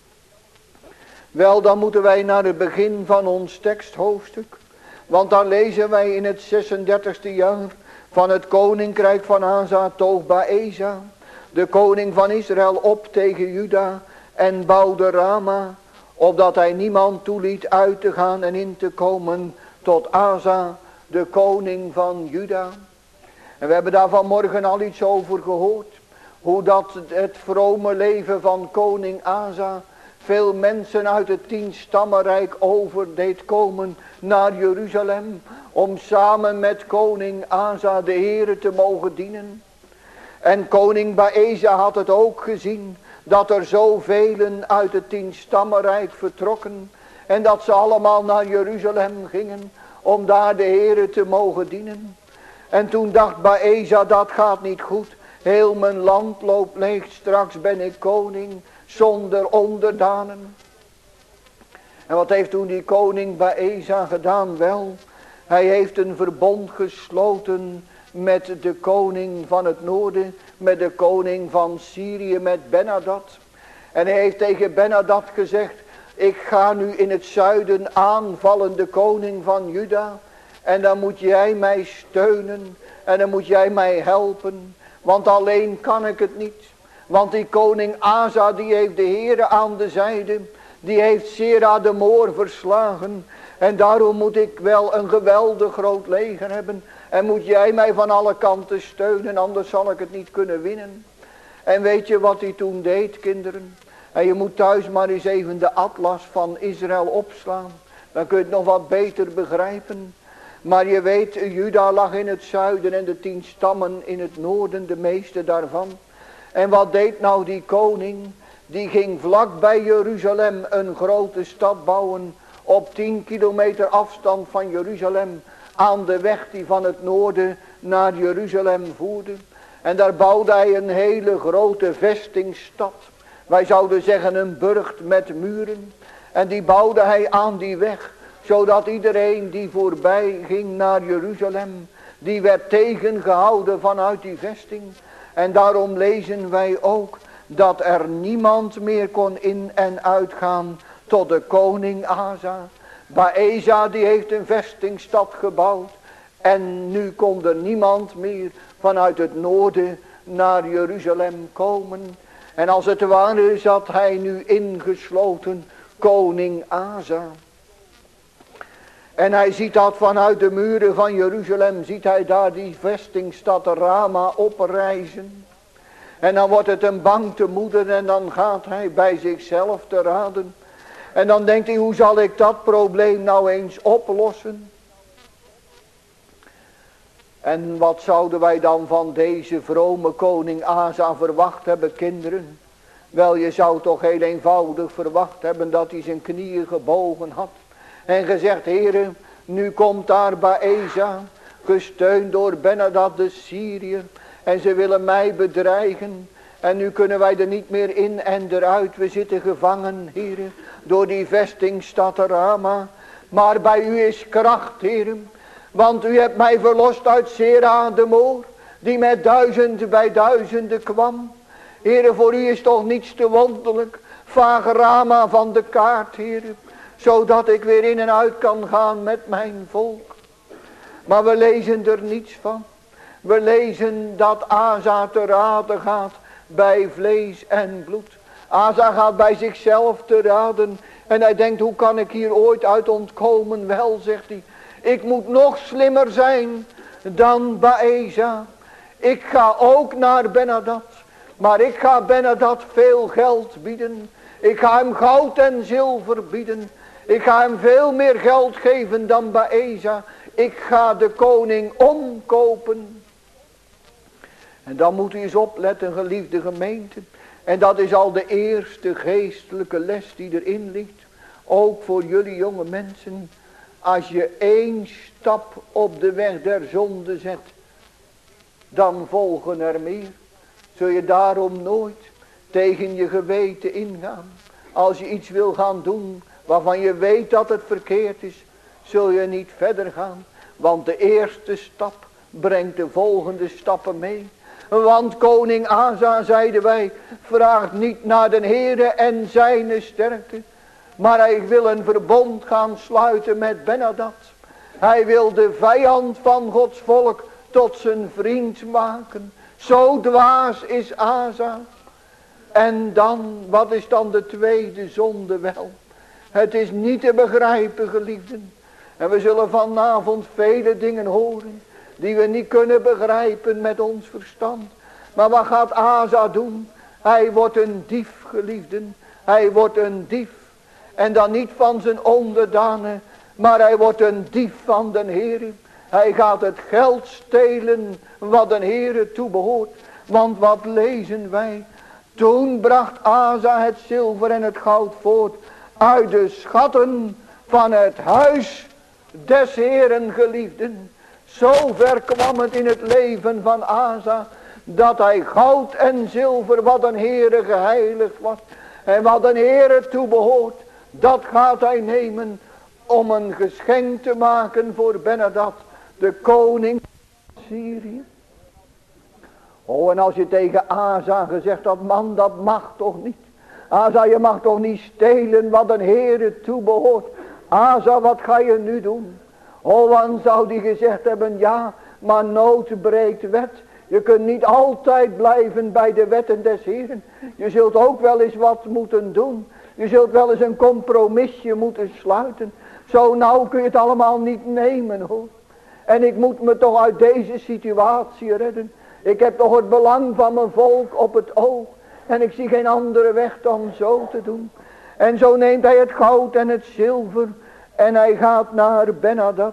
Wel, dan moeten wij naar het begin van ons teksthoofdstuk, want daar lezen wij in het zesendertigste jaar van het koninkrijk van Asa toog Baeza, de koning van Israël, op tegen Juda en bouwde Rama, opdat hij niemand toeliet uit te gaan en in te komen tot Asa, de koning van Juda. En we hebben daar vanmorgen al iets over gehoord, hoe dat het vrome leven van koning Asa veel mensen uit het tienstammenrijk over deed komen naar Jeruzalem, om samen met koning Asa de Heere te mogen dienen. En koning Baeza had het ook gezien, dat er zoveel uit het tienstammenrijk vertrokken, en dat ze allemaal naar Jeruzalem gingen, om daar de Heere te mogen dienen. En toen dacht Baeza, dat gaat niet goed, heel mijn land loopt leeg, straks ben ik koning zonder onderdanen. En wat heeft toen die koning Baeza gedaan? Wel, hij heeft een verbond gesloten met de koning van het noorden, met de koning van Syrië, met Ben-Hadad. En hij heeft tegen Ben-Hadad gezegd, ik ga nu in het zuiden aanvallen, de koning van Juda, en dan moet jij mij steunen. En dan moet jij mij helpen. Want alleen kan ik het niet. Want die koning Asa die heeft de Heere aan de zijde. Die heeft Sera de Moor verslagen. En daarom moet ik wel een geweldig groot leger hebben. En moet jij mij van alle kanten steunen. Anders zal ik het niet kunnen winnen. En weet je wat hij toen deed, kinderen? En je moet thuis maar eens even de atlas van Israël opslaan. Dan kun je het nog wat beter begrijpen. Maar je weet, Juda lag in het zuiden en de tien stammen in het noorden, de meeste daarvan. En wat deed nou die koning? Die ging vlak bij Jeruzalem een grote stad bouwen. Op tien kilometer afstand van Jeruzalem. Aan de weg die van het noorden naar Jeruzalem voerde. En daar bouwde hij een hele grote vestingstad. Wij zouden zeggen een burcht met muren. En die bouwde hij aan die weg. Zodat iedereen die voorbij ging naar Jeruzalem. Die werd tegengehouden vanuit die vesting. En daarom lezen wij ook. Dat er niemand meer kon in en uitgaan. Tot de koning Asa. Baeza die heeft een vestingstad gebouwd. En nu kon er niemand meer vanuit het noorden naar Jeruzalem komen. En als het ware zat hij nu ingesloten, koning Asa. En hij ziet dat vanuit de muren van Jeruzalem, ziet hij daar die vestingstad Rama oprijzen. En dan wordt het een bang te moeder en dan gaat hij bij zichzelf te raden. En dan denkt hij, hoe zal ik dat probleem nou eens oplossen? En wat zouden wij dan van deze vrome koning Asa verwacht hebben, kinderen? Wel, je zou toch heel eenvoudig verwacht hebben dat hij zijn knieën gebogen had. En gezegd, Heere, nu komt daar Baeza, gesteund door Benadad de Syriër. En ze willen mij bedreigen. En nu kunnen wij er niet meer in en eruit. We zitten gevangen, Heere, door die vestingstad Rama. Maar bij u is kracht, Heere. Want u hebt mij verlost uit Sera de Moor, die met duizend bij duizenden kwam. Heere, voor u is toch niets te wonderlijk. Vaag Rama van de kaart, Heere. Zodat ik weer in en uit kan gaan met mijn volk. Maar we lezen er niets van. We lezen dat Asa te raden gaat bij vlees en bloed. Asa gaat bij zichzelf te raden. En hij denkt, hoe kan ik hier ooit uit ontkomen? Wel, zegt hij, ik moet nog slimmer zijn dan Baeza. Ik ga ook naar Benadad. Maar ik ga Benadad veel geld bieden. Ik ga hem goud en zilver bieden. Ik ga hem veel meer geld geven dan Baeza. Ik ga de koning omkopen. En dan moet u eens opletten, geliefde gemeente. En dat is al de eerste geestelijke les die erin ligt. Ook voor jullie jonge mensen. Als je één stap op de weg der zonde zet, dan volgen er meer. Zul je daarom nooit tegen je geweten ingaan. Als je iets wil gaan doen waarvan je weet dat het verkeerd is, zul je niet verder gaan. Want de eerste stap brengt de volgende stappen mee. Want koning Asa, zeiden wij, vraagt niet naar de Heere en zijn sterkte. Maar hij wil een verbond gaan sluiten met Benadad. Hij wil de vijand van Gods volk tot zijn vriend maken. Zo dwaas is Asa. En dan, wat is dan de tweede zonde wel? Het is niet te begrijpen, geliefden. En we zullen vanavond vele dingen horen die we niet kunnen begrijpen met ons verstand. Maar wat gaat Asa doen? Hij wordt een dief, geliefden. Hij wordt een dief. En dan niet van zijn onderdanen, maar hij wordt een dief van den Heere. Hij gaat het geld stelen wat den Heere toebehoort. Want wat lezen wij? Toen bracht Asa het zilver en het goud voort uit de schatten van het huis des Heeren, geliefden. Zo ver kwam het in het leven van Asa, dat hij goud en zilver wat den Heere geheiligd was en wat den Heere toebehoort, dat gaat hij nemen om een geschenk te maken voor Benadad, de koning van Syrië. Oh, en als je tegen Asa gezegd had, man, dat mag toch niet. Asa, je mag toch niet stelen wat den Heere toebehoort. Asa, wat ga je nu doen? Oh, dan zou die gezegd hebben, ja, Maar nood breekt wet. Je kunt niet altijd blijven bij de wetten des Heeren. Je zult ook wel eens wat moeten doen. Je zult wel eens een compromisje moeten sluiten. Zo nauw kun je het allemaal niet nemen hoor. En ik moet me toch uit deze situatie redden. Ik heb toch het belang van mijn volk op het oog. En ik zie geen andere weg dan zo te doen. En zo neemt hij het goud en het zilver. En hij gaat naar Ben-Hadad.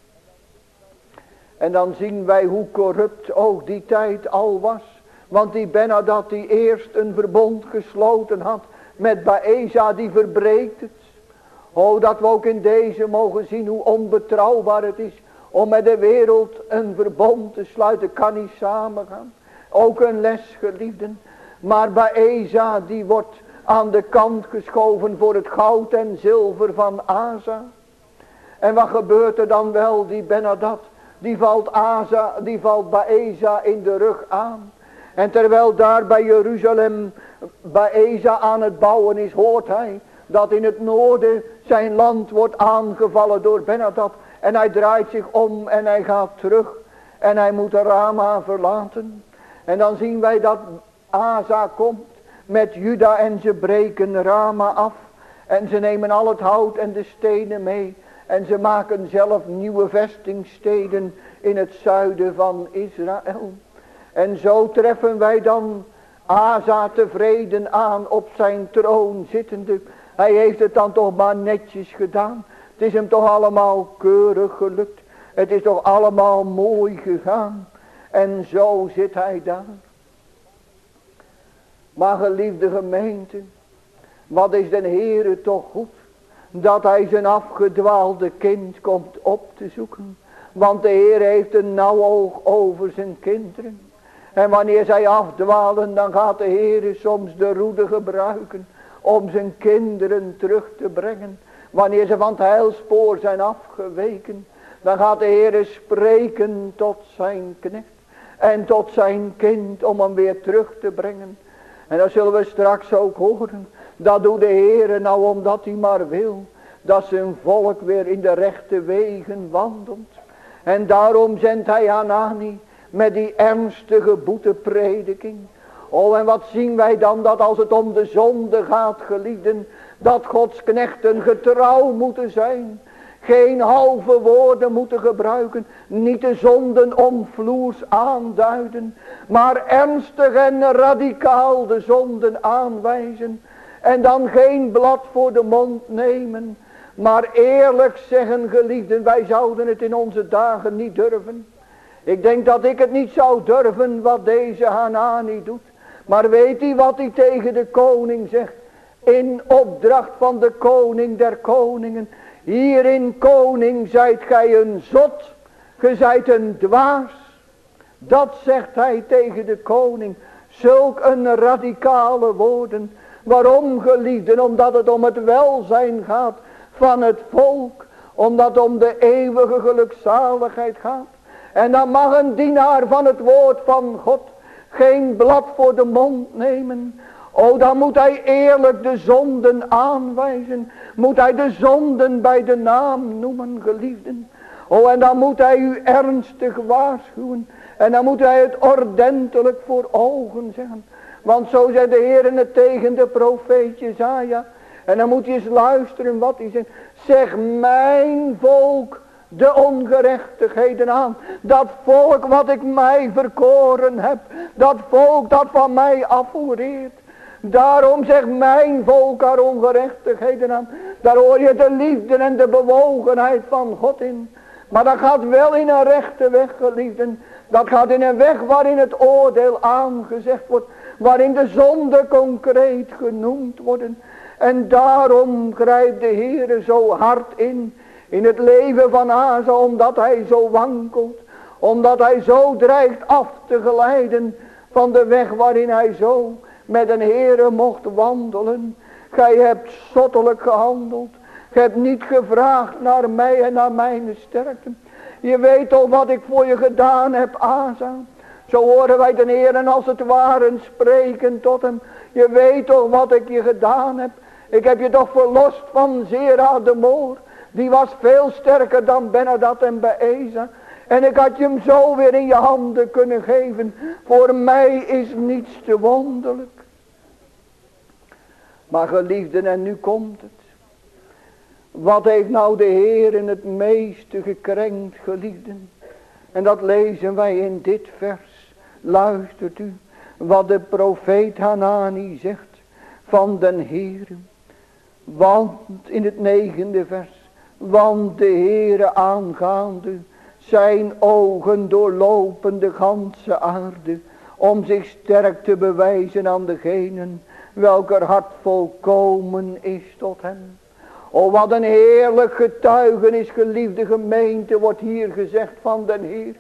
En dan zien wij hoe corrupt ook die tijd al was. Want die Ben-Hadad die eerst een verbond gesloten had met Baeza, die verbreekt het. Oh, dat we ook in deze mogen zien hoe onbetrouwbaar het is om met de wereld een verbond te sluiten. Kan niet samengaan. Ook een les, geliefden. Maar Baeza die wordt aan de kant geschoven voor het goud en zilver van Asa. En wat gebeurt er dan wel? Die Ben-Hadad, die valt Asa, die valt Baeza in de rug aan. En terwijl daar bij Jeruzalem Baeza aan het bouwen is, hoort hij dat in het noorden zijn land wordt aangevallen door Ben-Hadad. En hij draait zich om en hij gaat terug. En hij moet Rama verlaten. En dan zien wij dat Asa komt met Juda en ze breken Rama af. En ze nemen al het hout en de stenen mee. En ze maken zelf nieuwe vestingsteden in het zuiden van Israël. En zo treffen wij dan Asa tevreden aan op zijn troon zittende. Hij heeft het dan toch maar netjes gedaan. Het is hem toch allemaal keurig gelukt. Het is toch allemaal mooi gegaan. En zo zit hij daar. Maar geliefde gemeente, wat is den Heere toch goed, dat hij zijn afgedwaalde kind komt op te zoeken. Want de Heer heeft een nauw oog over zijn kinderen. En wanneer zij afdwalen, dan gaat de Heer soms de roede gebruiken om zijn kinderen terug te brengen. Wanneer ze van het heilspoor zijn afgeweken, dan gaat de Heer spreken tot zijn knecht en tot zijn kind om hem weer terug te brengen. En dat zullen we straks ook horen. Dat doet de Heer nou omdat hij maar wil dat zijn volk weer in de rechte wegen wandelt. En daarom zendt hij Hanani met die ernstige boeteprediking. Oh, en wat zien wij dan, dat als het om de zonde gaat, geliefden, dat Gods knechten getrouw moeten zijn. Geen halve woorden moeten gebruiken. Niet de zonden omvloers aanduiden. Maar ernstig en radicaal de zonden aanwijzen. En dan geen blad voor de mond nemen. Maar eerlijk zeggen, geliefden, wij zouden het in onze dagen niet durven. Ik denk dat ik het niet zou durven wat deze Hanani doet. Maar weet u wat hij tegen de koning zegt? In opdracht van de koning der koningen. Hierin, koning, zijt gij een zot. Ge zijt een dwaas. Dat zegt hij tegen de koning. Zulk een radicale woorden. Waarom, geliefden? Omdat het om het welzijn gaat van het volk. Omdat het om de eeuwige gelukzaligheid gaat. En dan mag een dienaar van het woord van God geen blad voor de mond nemen. O, dan moet hij eerlijk de zonden aanwijzen. Moet hij de zonden bij de naam noemen, geliefden. O, en dan moet hij u ernstig waarschuwen. En dan moet hij het ordentelijk voor ogen zeggen. Want zo zei de Heer het tegen de profeet Jesaja. En dan moet je eens luisteren wat hij zegt. Zeg mijn volk de ongerechtigheden aan. Dat volk wat ik mij verkoren heb. Dat volk dat van mij afvoereert. Daarom zegt mijn volk haar ongerechtigheden aan. Daar hoor je de liefde en de bewogenheid van God in. Maar dat gaat wel in een rechte weg, geliefden. Dat gaat in een weg waarin het oordeel aangezegd wordt. Waarin de zonde concreet genoemd worden. En daarom grijpt de Heer zo hard in. In het leven van Asa, omdat hij zo wankelt. Omdat hij zo dreigt af te glijden van de weg waarin hij zo met een Heere mocht wandelen. Gij hebt zottelijk gehandeld. Gij hebt niet gevraagd naar mij en naar mijn sterkte. Je weet toch wat ik voor je gedaan heb, Asa. Zo horen wij de Heer als het ware spreken tot hem. Je weet toch wat ik je gedaan heb. Ik heb je toch verlost van Zera de Moor. Die was veel sterker dan Ben-Hadad en Baeza. En ik had je hem zo weer in je handen kunnen geven. Voor mij is niets te wonderlijk. Maar geliefden, en nu komt het. Wat heeft nou de Heer in het meeste gekrenkt, geliefden? En dat lezen wij in dit vers. Luistert u wat de profeet Hanani zegt van den Heere. Want in het negende vers. Want de Heere aangaande zijn ogen doorlopen de ganse aarde. Om zich sterk te bewijzen aan degenen welker hart volkomen is tot hem. O, wat een heerlijk getuigenis, geliefde gemeente, wordt hier gezegd van den Heer.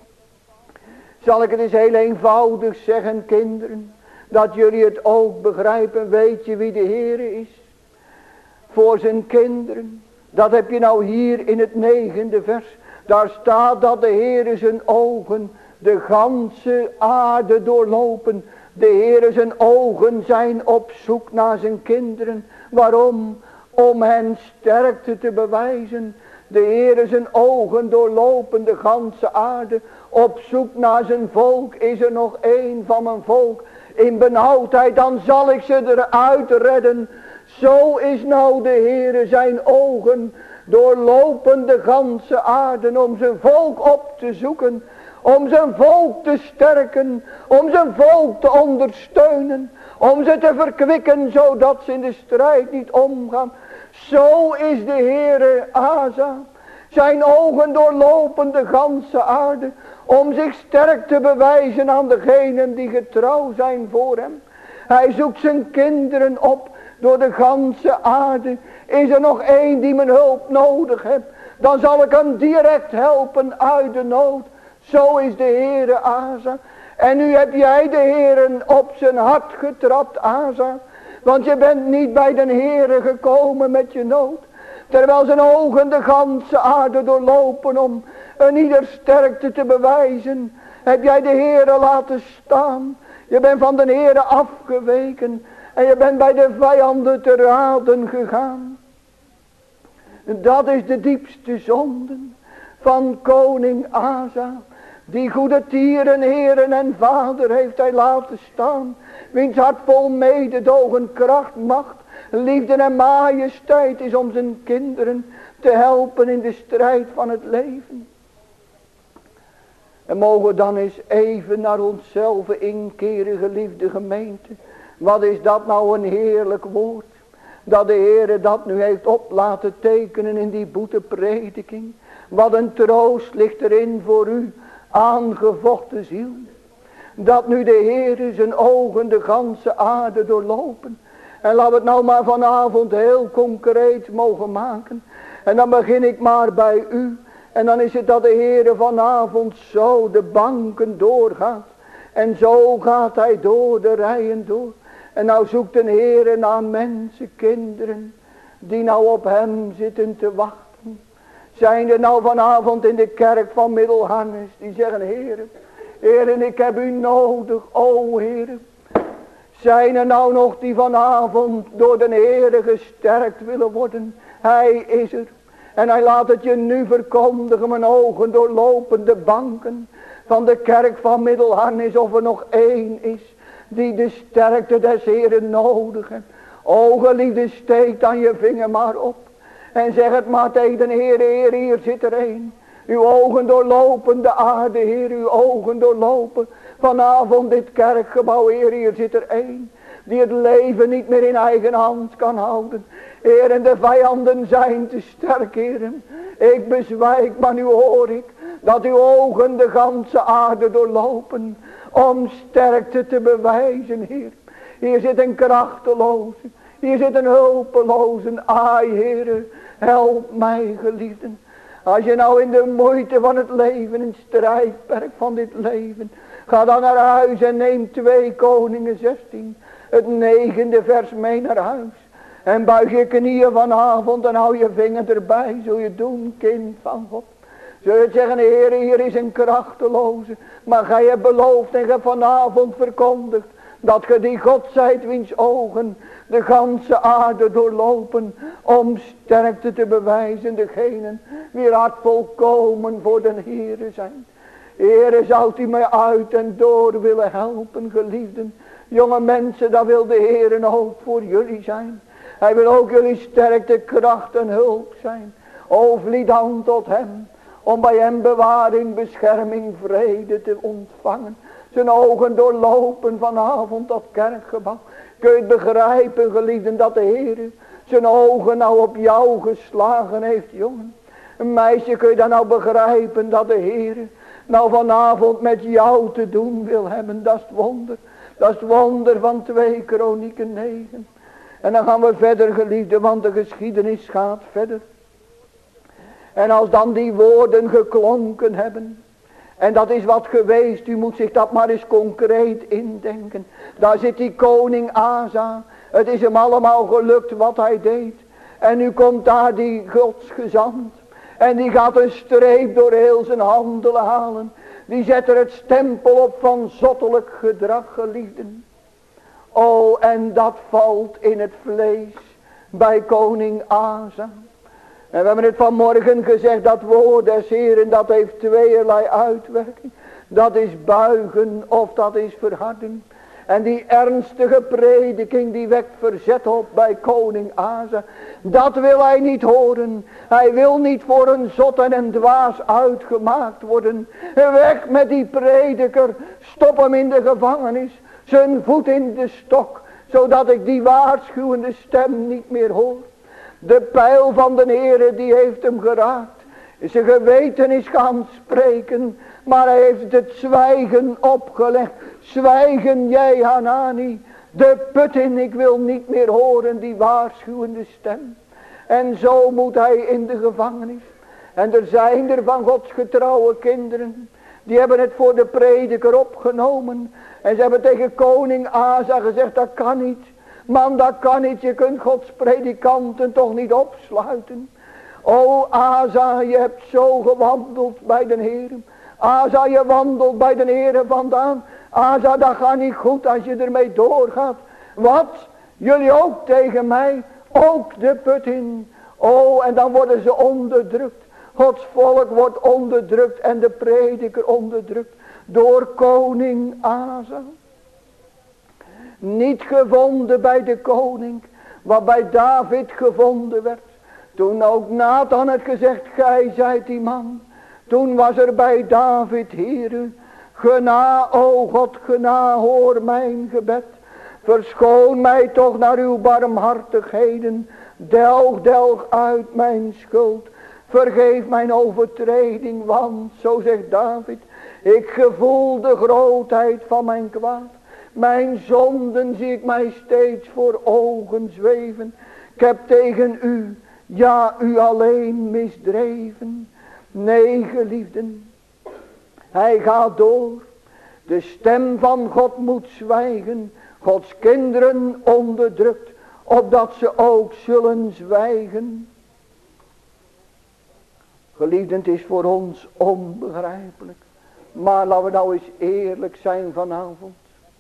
Zal ik het eens heel eenvoudig zeggen, kinderen, dat jullie het ook begrijpen. Weet je wie de Heer is? Voor zijn kinderen. Dat heb je nou hier in het negende vers. Daar staat dat de Heer zijn ogen de ganse aarde doorlopen. De Heer zijn ogen zijn op zoek naar zijn kinderen. Waarom? Om hen sterkte te bewijzen. De Heer zijn ogen doorlopen de ganse aarde. Op zoek naar zijn volk. Is er nog één van mijn volk in benauwdheid, dan zal ik ze eruit redden. Zo is nou de Heer zijn ogen doorlopen de ganse aarde om zijn volk op te zoeken. Om zijn volk te sterken. Om zijn volk te ondersteunen. Om ze te verkwikken zodat ze in de strijd niet omgaan. Zo is de Heere Asa. Zijn ogen doorlopen de ganse aarde. Om zich sterk te bewijzen aan degenen die getrouw zijn voor hem. Hij zoekt zijn kinderen op door de ganse aarde. Is er nog één die mijn hulp nodig heeft, dan zal ik hem direct helpen uit de nood. Zo is de Heere Asa. En nu heb jij de Heere op zijn hart getrapt, Asa. Want je bent niet bij de Heere gekomen met je nood. Terwijl zijn ogen de ganse aarde doorlopen om een ieder sterkte te bewijzen. Heb jij de Heere laten staan. Je bent van de Heere afgeweken. En je bent bij de vijanden te raden gegaan. Dat is de diepste zonde van koning Asa. Die goede tieren, heren en vader heeft hij laten staan. Wiens hart vol mededogen, kracht, macht, liefde en majesteit is om zijn kinderen te helpen in de strijd van het leven. En mogen we dan eens even naar onszelf inkeren, geliefde gemeente. Wat is dat nou een heerlijk woord. Dat de Heere dat nu heeft op laten tekenen in die boeteprediking. Wat een troost ligt erin voor u, aangevochten ziel. Dat nu de Heere zijn ogen de ganse aarde doorlopen. En laten we het nou maar vanavond heel concreet mogen maken. En dan begin ik maar bij u. En dan is het dat de Heere vanavond zo de banken doorgaat. En zo gaat hij door de rijen door. En nou zoekt de Heere naar mensen, kinderen, die nou op hem zitten te wachten. Zijn er nou vanavond in de kerk van Middelharnis die zeggen, Heere, Heere, ik heb u nodig, o Heere. Zijn er nou nog die vanavond door de Heere gesterkt willen worden? Hij is er. En hij laat het je nu verkondigen, mijn ogen doorlopen de banken van de kerk van Middelharnis, of er nog één is die de sterkte des Heeren nodig heeft. O geliefde, steek dan je vinger maar op. En zeg het maar tegen de Heer, Heer, hier zit er één. Uw ogen doorlopen de aarde, Heer, uw ogen doorlopen vanavond dit kerkgebouw, Heer, hier zit er één. Die het leven niet meer in eigen hand kan houden. Heer, en de vijanden zijn te sterk, Heer. Ik bezwijk, maar nu hoor ik dat uw ogen de ganse aarde doorlopen. Om sterkte te bewijzen, Heer. Hier zit een krachteloze. Hier zit een hulpeloze. Ai, Heer, help mij, geliefden. Als je nou in de moeite van het leven, in het strijdperk van dit leven. Ga dan naar huis en neem twee Koningen zestien. Het negende vers mee naar huis. En buig je knieën vanavond en hou je vinger erbij. Zul je doen, kind van God. Zul je zeggen, Heer, hier is een krachteloze. Maar gij hebt beloofd en gij vanavond verkondigd Dat ge die God zijt wiens ogen de ganse aarde doorlopen. Om sterkte te bewijzen degenen wier hart volkomen voor den Heere zijn. Heere, zou u mij uit en door willen helpen, geliefden. Jonge mensen, dat wil de Heere ook voor jullie zijn. Hij wil ook jullie sterkte, kracht en hulp zijn. O, vlied dan tot hem, om bij hem bewaring, bescherming, vrede te ontvangen. Zijn ogen doorlopen vanavond dat kerkgebouw. Kun je het begrijpen, geliefden, dat de Heere zijn ogen nou op jou geslagen heeft, jongen. Een meisje, kun je dan nou begrijpen dat de Heere nou vanavond met jou te doen wil hebben. Dat is het wonder. Dat is het wonder van twee Kronieken negen. En dan gaan we verder, geliefden, want de geschiedenis gaat verder. En als dan die woorden geklonken hebben. En dat is wat geweest. U moet zich dat maar eens concreet indenken. Daar zit die koning Asa. Het is hem allemaal gelukt wat hij deed. En nu komt daar die godsgezant. En die gaat een streep door heel zijn handelen halen. Die zet er het stempel op van zottelijk gedrag, geliefden. O, en dat valt in het vlees bij koning Asa. En we hebben het vanmorgen gezegd, dat woord des Heeren, dat heeft tweeërlei uitwerking. Dat is buigen of dat is verharden. En die ernstige prediking die wekt verzet op bij koning Asa. Dat wil hij niet horen. Hij wil niet voor een zot en een dwaas uitgemaakt worden. Weg met die prediker. Stop hem in de gevangenis. Zijn voet in de stok. Zodat ik die waarschuwende stem niet meer hoor. De pijl van de Heere die heeft hem geraakt. Zijn geweten is gaan spreken. Maar hij heeft het zwijgen opgelegd. Zwijgen jij, Hanani. De put in, ik wil niet meer horen die waarschuwende stem. En zo moet hij in de gevangenis. En er zijn er van Gods getrouwe kinderen. Die hebben het voor de prediker opgenomen. En ze hebben tegen koning Asa gezegd, dat kan niet. Man, dat kan niet. Je kunt Gods predikanten toch niet opsluiten. O Asa, je hebt zo gewandeld bij de Heer. Asa, je wandelt bij de Heer vandaan. Asa, dat gaat niet goed als je ermee doorgaat. Wat? Jullie ook tegen mij? Ook de put in. Oh, en dan worden ze onderdrukt. Gods volk wordt onderdrukt en de prediker onderdrukt. Door koning Asa. Niet gevonden bij de koning. Wat bij David gevonden werd. Toen ook Nathan had gezegd, gij zijt die man. Toen was er bij David, Heere, gena, o God, gena, hoor mijn gebed. Verschoon mij toch naar uw barmhartigheden. Delg, delg uit mijn schuld. Vergeef mijn overtreding, want, zo zegt David, ik gevoel de grootheid van mijn kwaad. Mijn zonden zie ik mij steeds voor ogen zweven. Ik heb tegen u, ja, u alleen misdreven. Nee, geliefden, hij gaat door. De stem van God moet zwijgen. Gods kinderen onderdrukt, opdat ze ook zullen zwijgen. Geliefden, het is voor ons onbegrijpelijk. Maar laten we nou eens eerlijk zijn vanavond.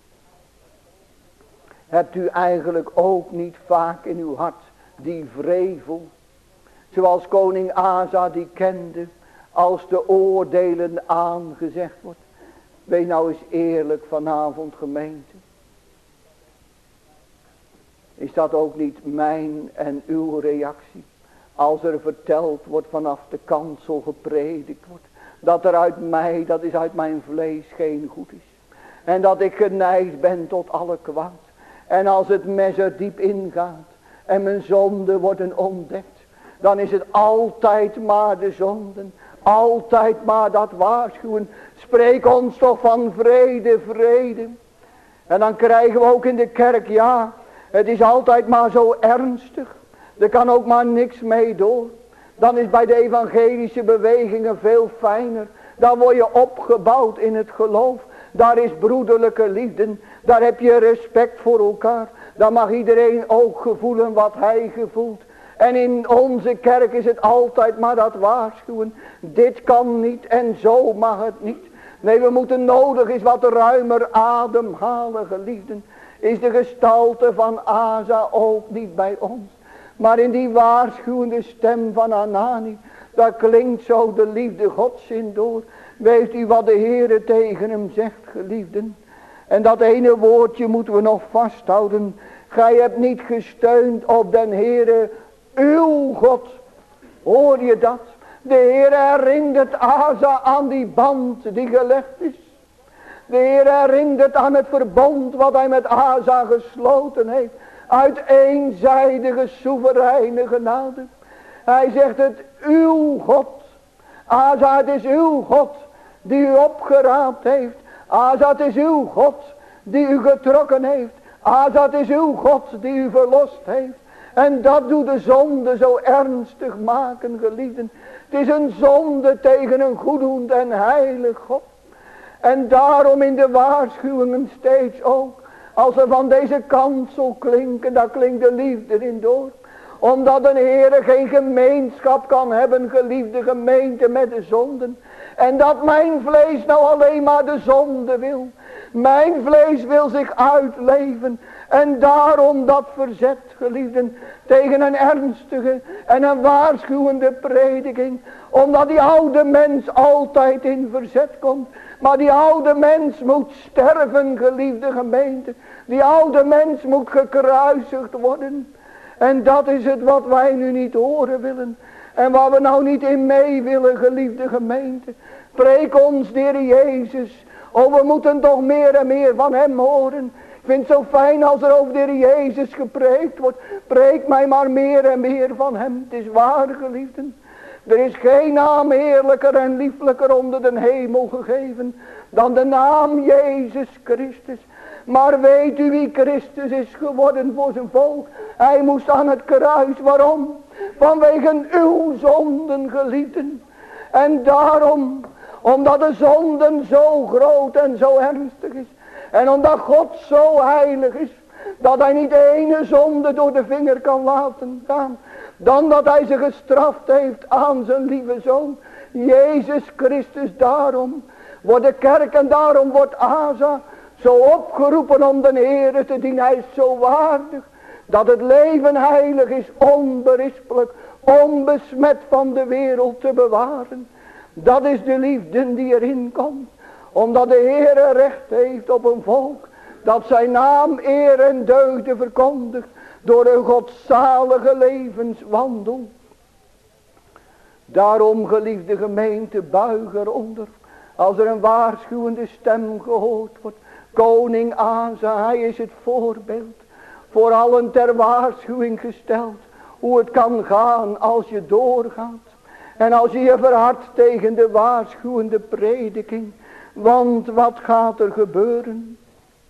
Hebt u eigenlijk ook niet vaak in uw hart die vrevel, zoals koning Asa die kende, als de oordelen aangezegd wordt? Wees nou eens eerlijk vanavond, gemeente. Is dat ook niet mijn en uw reactie? Als er verteld wordt vanaf de kansel gepredikt wordt. Dat er uit mij, dat is uit mijn vlees, geen goed is. En dat ik geneigd ben tot alle kwaad. En als het mes er diep ingaat. En mijn zonden worden ontdekt. Dan is het altijd maar de zonden. Altijd maar dat waarschuwen. Spreek ons toch van vrede, vrede. En dan krijgen we ook in de kerk, ja, het is altijd maar zo ernstig. Er kan ook maar niks mee door. Dan is bij de evangelische bewegingen veel fijner. Dan word je opgebouwd in het geloof. Daar is broederlijke liefde. Daar heb je respect voor elkaar. Dan mag iedereen ook gevoelen wat hij gevoelt. En in onze kerk is het altijd maar dat waarschuwen. Dit kan niet en zo mag het niet. Nee, we moeten nodig is wat ruimer ademhalen, geliefden. Is de gestalte van Asa ook niet bij ons. Maar in die waarschuwende stem van Hanani, daar klinkt zo de liefde Gods in door. Weet u wat de Heere tegen hem zegt, geliefden? En dat ene woordje moeten we nog vasthouden. Gij hebt niet gesteund op den Heere, uw God. Hoor je dat? De Heere herinnert Asa aan die band die gelegd is. De Heere herinnert aan het verbond wat hij met Asa gesloten heeft. Uit eenzijdige soevereine genade. Hij zegt het, uw God. Asa, het is uw God die u opgeraapt heeft. Asa, het is uw God die u getrokken heeft. Asa, het is uw God die u verlost heeft. En dat doet de zonde zo ernstig maken, geliefden. Het is een zonde tegen een goeddoend en heilig God. En daarom in de waarschuwingen steeds ook. Als er van deze kansel klinken, daar klinkt de liefde in door. Omdat een Heere geen gemeenschap kan hebben, geliefde gemeente, met de zonden. En dat mijn vlees nou alleen maar de zonde wil. Mijn vlees wil zich uitleven. En daarom dat verzet, geliefden, tegen een ernstige en een waarschuwende prediking. Omdat die oude mens altijd in verzet komt. Maar die oude mens moet sterven, geliefde gemeente. Die oude mens moet gekruisigd worden. En dat is het wat wij nu niet horen willen. En waar we nou niet in mee willen, geliefde gemeente. Preek ons de Heer Jezus. Oh, we moeten toch meer en meer van hem horen. Ik vind het zo fijn als er over de Heer Jezus gepreekt wordt. Preek mij maar meer en meer van hem. Het is waar, geliefden. Er is geen naam heerlijker en lieflijker onder de hemel gegeven dan de naam Jezus Christus. Maar weet u wie Christus is geworden voor zijn volk? Hij moest aan het kruis. Waarom? Vanwege uw zonden, geliefden. En daarom, omdat de zonden zo groot en zo ernstig is. En omdat God zo heilig is, dat hij niet de ene zonde door de vinger kan laten gaan. Dan dat hij ze gestraft heeft aan zijn lieve zoon. Jezus Christus. Daarom wordt de kerk en daarom wordt Asa zo opgeroepen om de Heere te dienen. Hij is zo waardig dat het leven heilig is, onberispelijk, onbesmet van de wereld te bewaren. Dat is de liefde die erin komt. Omdat de Heere recht heeft op een volk dat zijn naam, eer en deugden verkondigt door een godzalige levenswandel. Daarom, geliefde gemeente, buig eronder. Als er een waarschuwende stem gehoord wordt. Koning Asa, hij is het voorbeeld. Voor allen ter waarschuwing gesteld. Hoe het kan gaan als je doorgaat. En als je je verhardt tegen de waarschuwende prediking. Want wat gaat er gebeuren?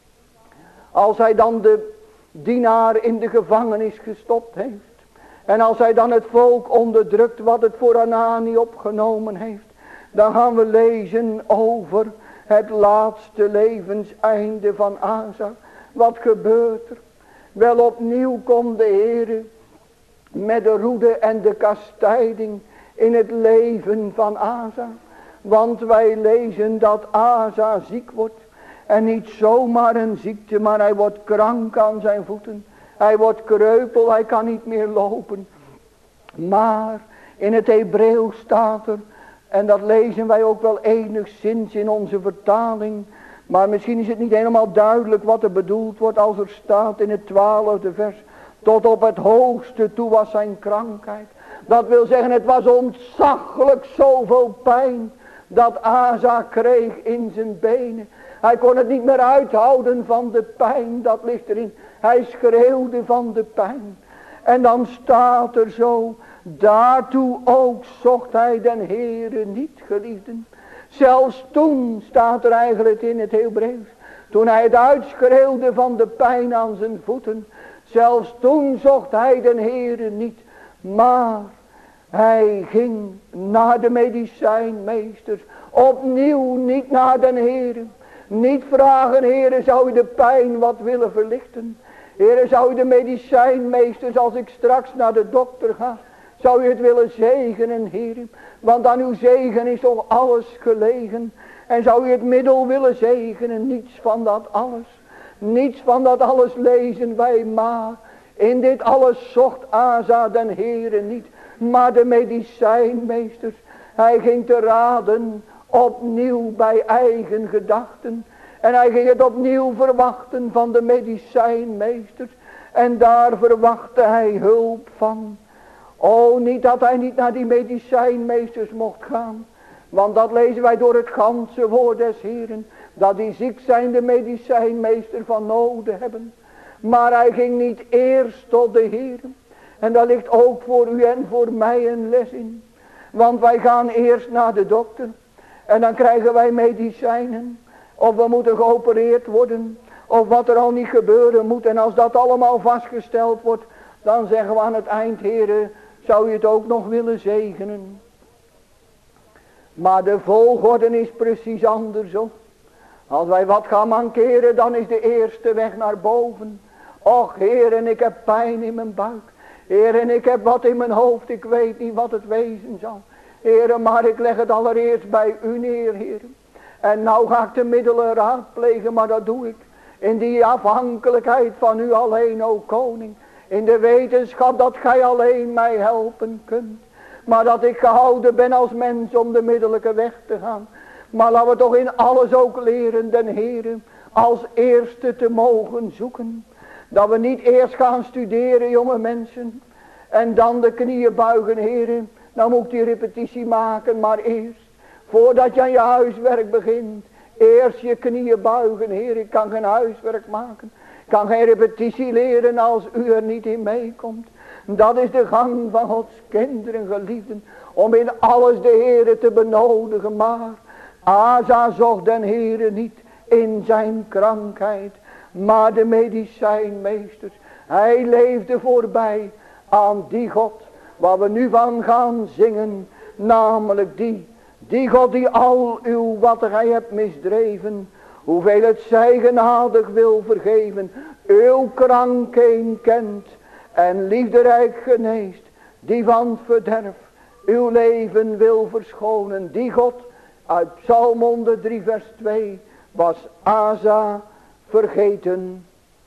Als hij dan de dienaar in de gevangenis gestopt heeft. En als hij dan het volk onderdrukt wat het voor Hanani opgenomen heeft. Dan gaan we lezen over het laatste levenseinde van Asa. Wat gebeurt er? Wel, opnieuw komt de Heere met de roede en de kastijding in het leven van Asa. Want wij lezen dat Asa ziek wordt. En niet zomaar een ziekte, maar hij wordt krank aan zijn voeten. Hij wordt kreupel, hij kan niet meer lopen. Maar in het Hebreeuws staat er, en dat lezen wij ook wel enigszins in onze vertaling. Maar misschien is het niet helemaal duidelijk wat er bedoeld wordt als er staat in het twaalfde vers. Tot op het hoogste toe was zijn krankheid. Dat wil zeggen, het was ontzaglijk zoveel pijn dat Asa kreeg in zijn benen. Hij kon het niet meer uithouden van de pijn, dat ligt erin. Hij schreeuwde van de pijn. En dan staat er zo, daartoe ook zocht hij den Heere niet, geliefden. Zelfs toen staat er eigenlijk in het Hebreeuws. Toen hij het uitschreeuwde van de pijn aan zijn voeten. Zelfs toen zocht hij den Heere niet. Maar hij ging naar de medicijnmeesters. Opnieuw niet naar den Heere. Niet vragen, Heere, zou u de pijn wat willen verlichten? Heere, zou u de medicijnmeesters, als ik straks naar de dokter ga, zou u het willen zegenen, Heere? Want aan uw zegen is toch alles gelegen. En zou u het middel willen zegenen? Niets van dat alles. Niets van dat alles lezen wij maar. In dit alles zocht Asa den Heere niet. Maar de medicijnmeesters. Hij ging te raden opnieuw bij eigen gedachten. En hij ging het opnieuw verwachten van de medicijnmeesters. En daar verwachtte hij hulp van. O, niet dat hij niet naar die medicijnmeesters mocht gaan. Want dat lezen wij door het ganse woord des Heeren. Dat die ziek zijn de medicijnmeester van noden hebben. Maar hij ging niet eerst tot de Heeren. En daar ligt ook voor u en voor mij een les in. Want wij gaan eerst naar de dokter. En dan krijgen wij medicijnen. Of we moeten geopereerd worden. Of wat er al niet gebeuren moet. En als dat allemaal vastgesteld wordt. Dan zeggen we aan het eind, Heere, zou je het ook nog willen zegenen. Maar de volgorde is precies andersom. Als wij wat gaan mankeren, dan is de eerste weg naar boven. Och, Heer, en ik heb pijn in mijn buik. Heer, en ik heb wat in mijn hoofd, ik weet niet wat het wezen zal. Heer, maar ik leg het allereerst bij u neer, Heer. En nou ga ik de middelen raadplegen, maar dat doe ik. In die afhankelijkheid van u alleen, o koning. In de wetenschap dat gij alleen mij helpen kunt. Maar dat ik gehouden ben als mens om de middelijke weg te gaan. Maar laten we toch in alles ook leren den Heere als eerste te mogen zoeken. Dat we niet eerst gaan studeren, jonge mensen. En dan de knieën buigen, Heere. Nou moet ik die repetitie maken, maar eerst. Voordat je aan je huiswerk begint. Eerst je knieën buigen, Heere. Ik kan geen huiswerk maken. Ik kan geen repetitie leren als u er niet in meekomt. Dat is de gang van Gods kinderen, geliefden. Om in alles de Heere te benodigen. Maar Asa zocht den Heere niet in zijn krankheid. Maar de medicijnmeesters. Hij leefde voorbij aan die God. Waar we nu van gaan zingen. Namelijk die. Die God die al uw wat gij hebt misdreven. Hoeveel het zij genadig wil vergeven. Uw krankheid kent. En liefderijk geneest. Die van het verderf. Uw leven wil verschonen. Die God. Uit Psalm honderd vers twee. Was Asa vergeten.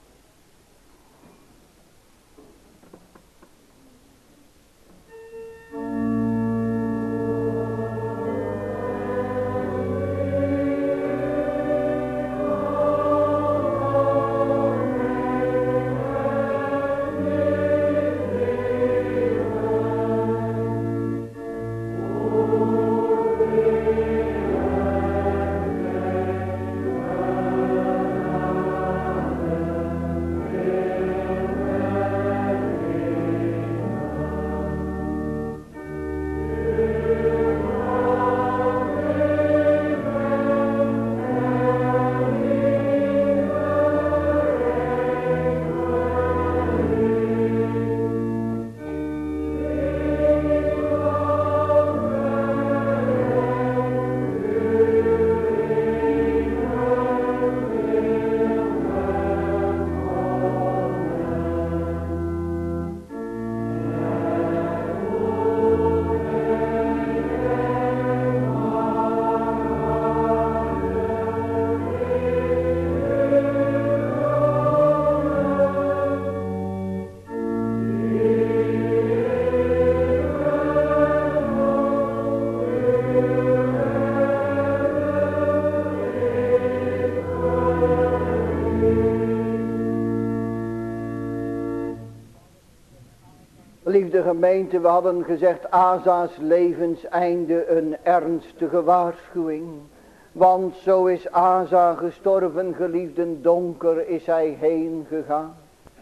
Liefde gemeente, we hadden gezegd Asa's levenseinde een ernstige waarschuwing. Want zo is Asa gestorven, geliefden, donker is hij heen gegaan.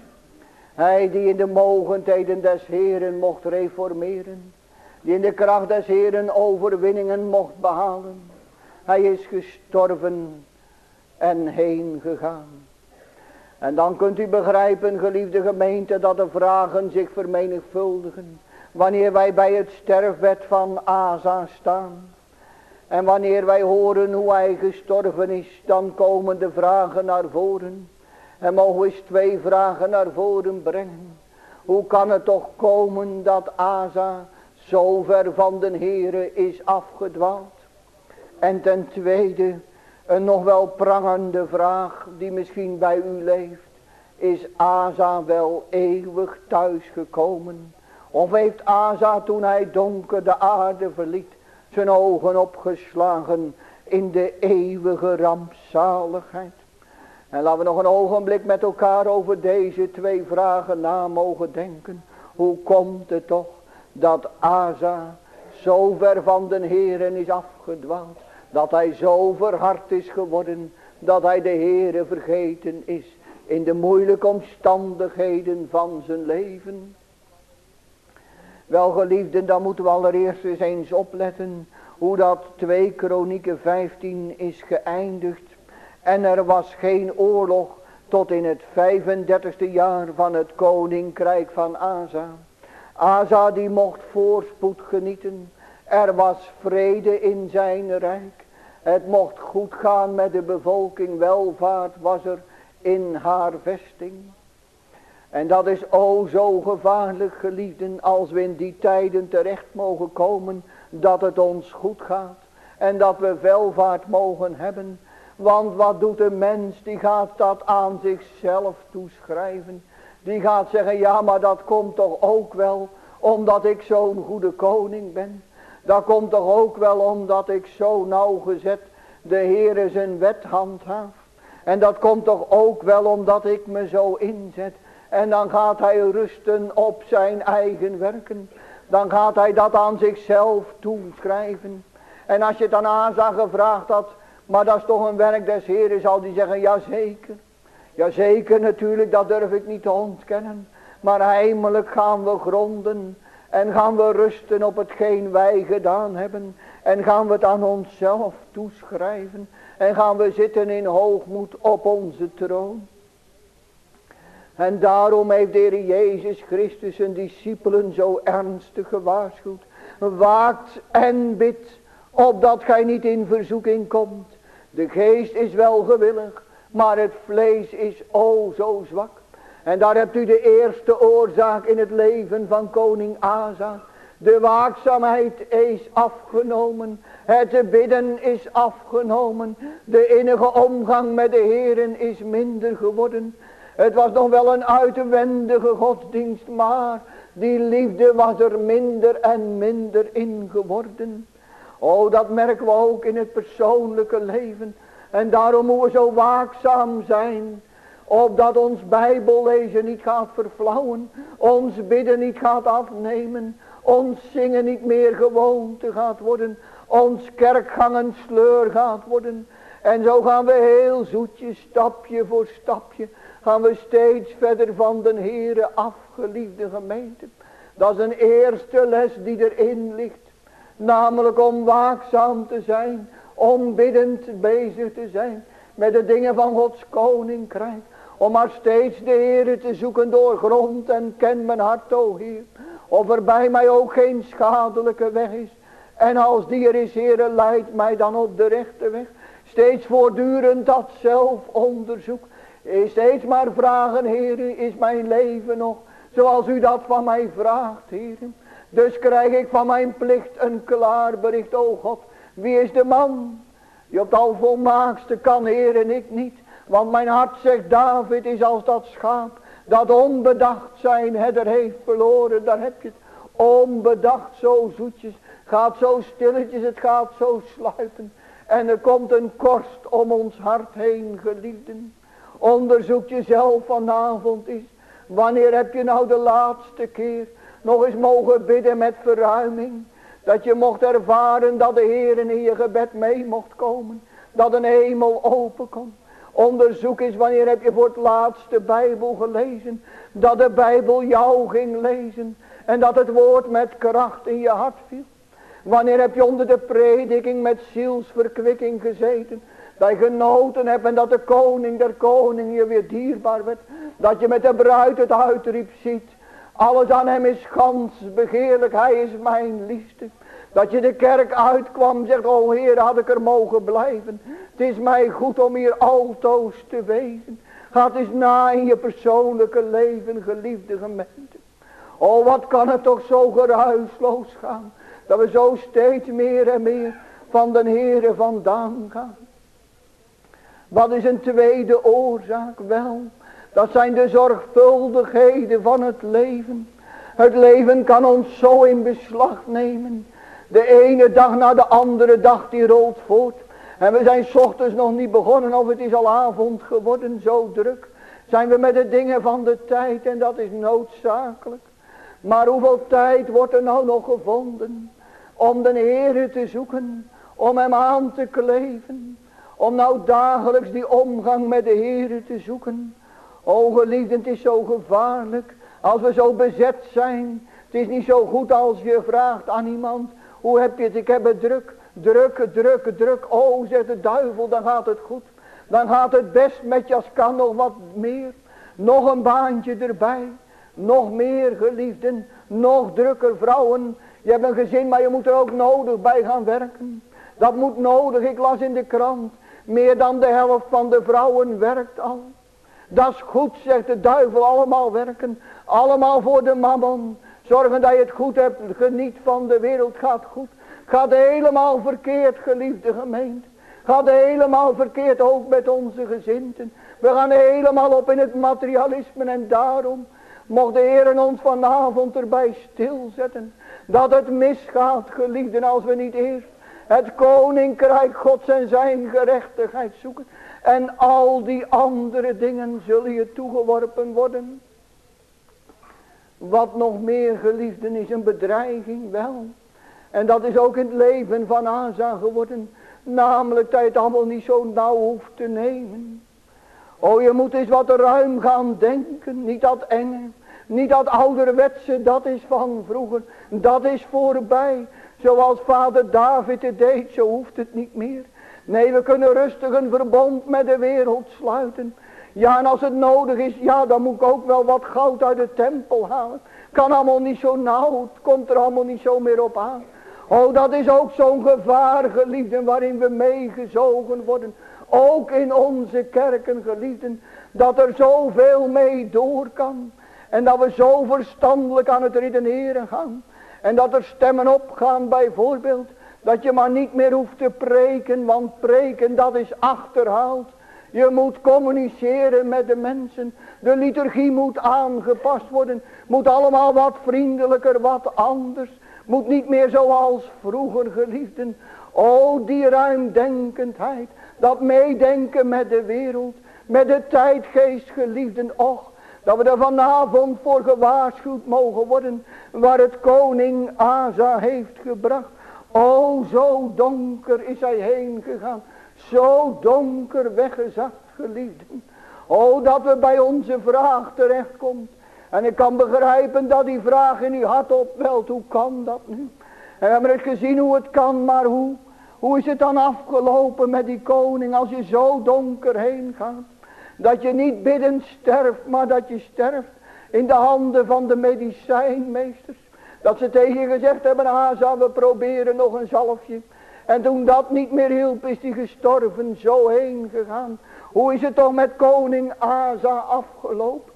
Hij die in de mogendheden des Heeren mocht reformeren. Die in de kracht des Heeren overwinningen mocht behalen. Hij is gestorven en heen gegaan. En dan kunt u begrijpen, geliefde gemeente, dat de vragen zich vermenigvuldigen. Wanneer wij bij het sterfbed van Asa staan. En wanneer wij horen hoe hij gestorven is, dan komen de vragen naar voren. En mogen we eens twee vragen naar voren brengen. Hoe kan het toch komen dat Asa zo ver van den Heere is afgedwaald? En ten tweede, een nog wel prangende vraag die misschien bij u leeft. Is Asa wel eeuwig thuisgekomen? Of heeft Asa toen hij donker de aarde verliet, zijn ogen opgeslagen in de eeuwige rampzaligheid? En laten we nog een ogenblik met elkaar over deze twee vragen na mogen denken. Hoe komt het toch dat Asa zo ver van den Heeren is afgedwaald, dat hij zo verhard is geworden, dat hij de Heere vergeten is in de moeilijke omstandigheden van zijn leven? Wel geliefden, dan moeten we allereerst eens eens opletten hoe dat twee Kronieken vijftien is geëindigd. En er was geen oorlog tot in het vijfendertigste jaar van het koninkrijk van Asa. Asa die mocht voorspoed genieten. Er was vrede in zijn rijk. Het mocht goed gaan met de bevolking. Welvaart was er in haar vesting. En dat is o zo gevaarlijk, geliefden, als we in die tijden terecht mogen komen dat het ons goed gaat. En dat we welvaart mogen hebben. Want wat doet een mens? Die gaat dat aan zichzelf toeschrijven. Die gaat zeggen, ja, maar dat komt toch ook wel omdat ik zo'n goede koning ben. Dat komt toch ook wel omdat ik zo nauwgezet de Heere zijn wet handhaaf. En dat komt toch ook wel omdat ik me zo inzet. En dan gaat hij rusten op zijn eigen werken. Dan gaat hij dat aan zichzelf toeschrijven. En als je het aan Asa gevraagd had, maar dat is toch een werk des Heeren, zal die zeggen, jazeker. Jazeker natuurlijk, dat durf ik niet te ontkennen. Maar heimelijk gaan we gronden en gaan we rusten op hetgeen wij gedaan hebben. En gaan we het aan onszelf toeschrijven. En gaan we zitten in hoogmoed op onze troon. En daarom heeft de Heer Jezus Christus zijn discipelen zo ernstig gewaarschuwd. Waakt en bidt, opdat gij niet in verzoeking komt. De geest is wel gewillig, maar het vlees is o zo zwak. En daar hebt u de eerste oorzaak in het leven van koning Asa. De waakzaamheid is afgenomen. Het bidden is afgenomen. De innige omgang met de Heeren is minder geworden. Het was nog wel een uitwendige godsdienst, maar die liefde was er minder en minder in geworden. Oh, dat merken we ook in het persoonlijke leven. En daarom moeten we zo waakzaam zijn. Opdat ons Bijbellezen niet gaat verflauwen. Ons bidden niet gaat afnemen. Ons zingen niet meer gewoonte gaat worden. Ons kerkgangen sleur gaat worden. En zo gaan we heel zoetjes, stapje voor stapje, gaan we steeds verder van de Heere af, geliefde gemeente. Dat is een eerste les die erin ligt. Namelijk om waakzaam te zijn, om biddend bezig te zijn met de dingen van Gods koninkrijk. Om maar steeds de Heere te zoeken door grond en ken mijn hart, o Heer. Of er bij mij ook geen schadelijke weg is. En als die er is, Heere, leidt mij dan op de rechte weg. Steeds voortdurend dat zelfonderzoek. Steeds maar vragen, Heere, is mijn leven nog zoals u dat van mij vraagt, Heere. Dus krijg ik van mijn plicht een klaar bericht, o God. Wie is de man die op het alvolmaakste kan, Heer, en ik niet. Want mijn hart, zegt David, is als dat schaap dat onbedacht zijn herder heeft verloren. Daar heb je het. Onbedacht, zo zoetjes. Gaat zo stilletjes, het gaat zo sluipen. En er komt een korst om ons hart heen, geliefden. Onderzoek jezelf vanavond eens. Wanneer heb je nou de laatste keer nog eens mogen bidden met verruiming? Dat je mocht ervaren dat de Heer in je gebed mee mocht komen. Dat een hemel open kon. Onderzoek eens, wanneer heb je voor het laatst de Bijbel gelezen. Dat de Bijbel jou ging lezen. En dat het woord met kracht in je hart viel. Wanneer heb je onder de prediking met zielsverkwikking gezeten. Dat je genoten hebt en dat de koning der koning je weer dierbaar werd. Dat je met de bruid het uitriep ziet. Alles aan hem is gans begeerlijk, hij is mijn liefste. Dat je de kerk uitkwam, zegt, o Heer, had ik er mogen blijven. Het is mij goed om hier altoos te wezen. Ga het eens na in je persoonlijke leven, geliefde gemeente. O, wat kan het toch zo geruisloos gaan. Dat we zo steeds meer en meer van de Heere vandaan gaan. Wat is een tweede oorzaak? Wel, dat zijn de zorgvuldigheden van het leven. Het leven kan ons zo in beslag nemen. De ene dag na de andere dag die rolt voort. En we zijn 's ochtends nog niet begonnen of het is al avond geworden, zo druk. Zijn we met de dingen van de tijd en dat is noodzakelijk. Maar hoeveel tijd wordt er nou nog gevonden om de Heere te zoeken, om hem aan te kleven. Om nou dagelijks die omgang met de Heere te zoeken. O geliefden, het is zo gevaarlijk als we zo bezet zijn. Het is niet zo goed als je vraagt aan iemand, hoe heb je het? Ik heb het druk, druk, druk, druk. O, zegt de duivel, dan gaat het goed. Dan gaat het best met je, als kan nog wat meer. Nog een baantje erbij. Nog meer geliefden, nog drukker vrouwen. Je hebt een gezin, maar je moet er ook nodig bij gaan werken. Dat moet nodig, ik las in de krant. Meer dan de helft van de vrouwen werkt al. Dat is goed, zegt de duivel, allemaal werken. Allemaal voor de mammon. Zorgen dat je het goed hebt, geniet van de wereld, gaat goed. Gaat helemaal verkeerd, geliefde gemeente. Gaat helemaal verkeerd, ook met onze gezinten. We gaan helemaal op in het materialisme en daarom mocht de Heer ons vanavond erbij stilzetten. Dat het misgaat, geliefden, als we niet eerst het koninkrijk Gods en zijn gerechtigheid zoeken. En al die andere dingen zullen je toegeworpen worden. Wat nog meer, geliefden, is een bedreiging wel. En dat is ook in het leven van Asa geworden. Namelijk dat je het allemaal niet zo nauw hoeft te nemen. O, je moet eens wat ruim gaan denken. Niet dat enge, niet dat ouderwetse, dat is van vroeger. Dat is voorbij. Zoals vader David het deed, zo hoeft het niet meer. Nee, we kunnen rustig een verbond met de wereld sluiten. Ja, en als het nodig is, ja, dan moet ik ook wel wat goud uit de tempel halen. Kan allemaal niet zo nauw, het komt er allemaal niet zo meer op aan. Oh, dat is ook zo'n gevaar, geliefden, waarin we meegezogen worden. Ook in onze kerken, geliefden, dat er zoveel mee door kan. En dat we zo verstandelijk aan het redeneren gaan. En dat er stemmen opgaan, bijvoorbeeld, dat je maar niet meer hoeft te preken, want preken, dat is achterhaald. Je moet communiceren met de mensen. De liturgie moet aangepast worden. Moet allemaal wat vriendelijker, wat anders. Moet niet meer zoals vroeger, geliefden. O, die ruimdenkendheid. Dat meedenken met de wereld. Met de tijdgeest, geliefden. Och, dat we er vanavond voor gewaarschuwd mogen worden. Waar het koning Asa heeft gebracht. O, zo donker is hij heen gegaan. Zo donker weggezakt, geliefden. O, dat we bij onze vraag terechtkomt. En ik kan begrijpen dat die vraag in uw hart opwelt. Hoe kan dat nu? En we hebben het gezien hoe het kan, maar hoe? Hoe is het dan afgelopen met die koning als je zo donker heen gaat? Dat je niet biddend sterft, maar dat je sterft in de handen van de medicijnmeesters. Dat ze tegen je gezegd hebben, Asa, we proberen nog een zalfje. En toen dat niet meer hielp, is hij gestorven, zo heen gegaan. Hoe is het toch met koning Asa afgelopen?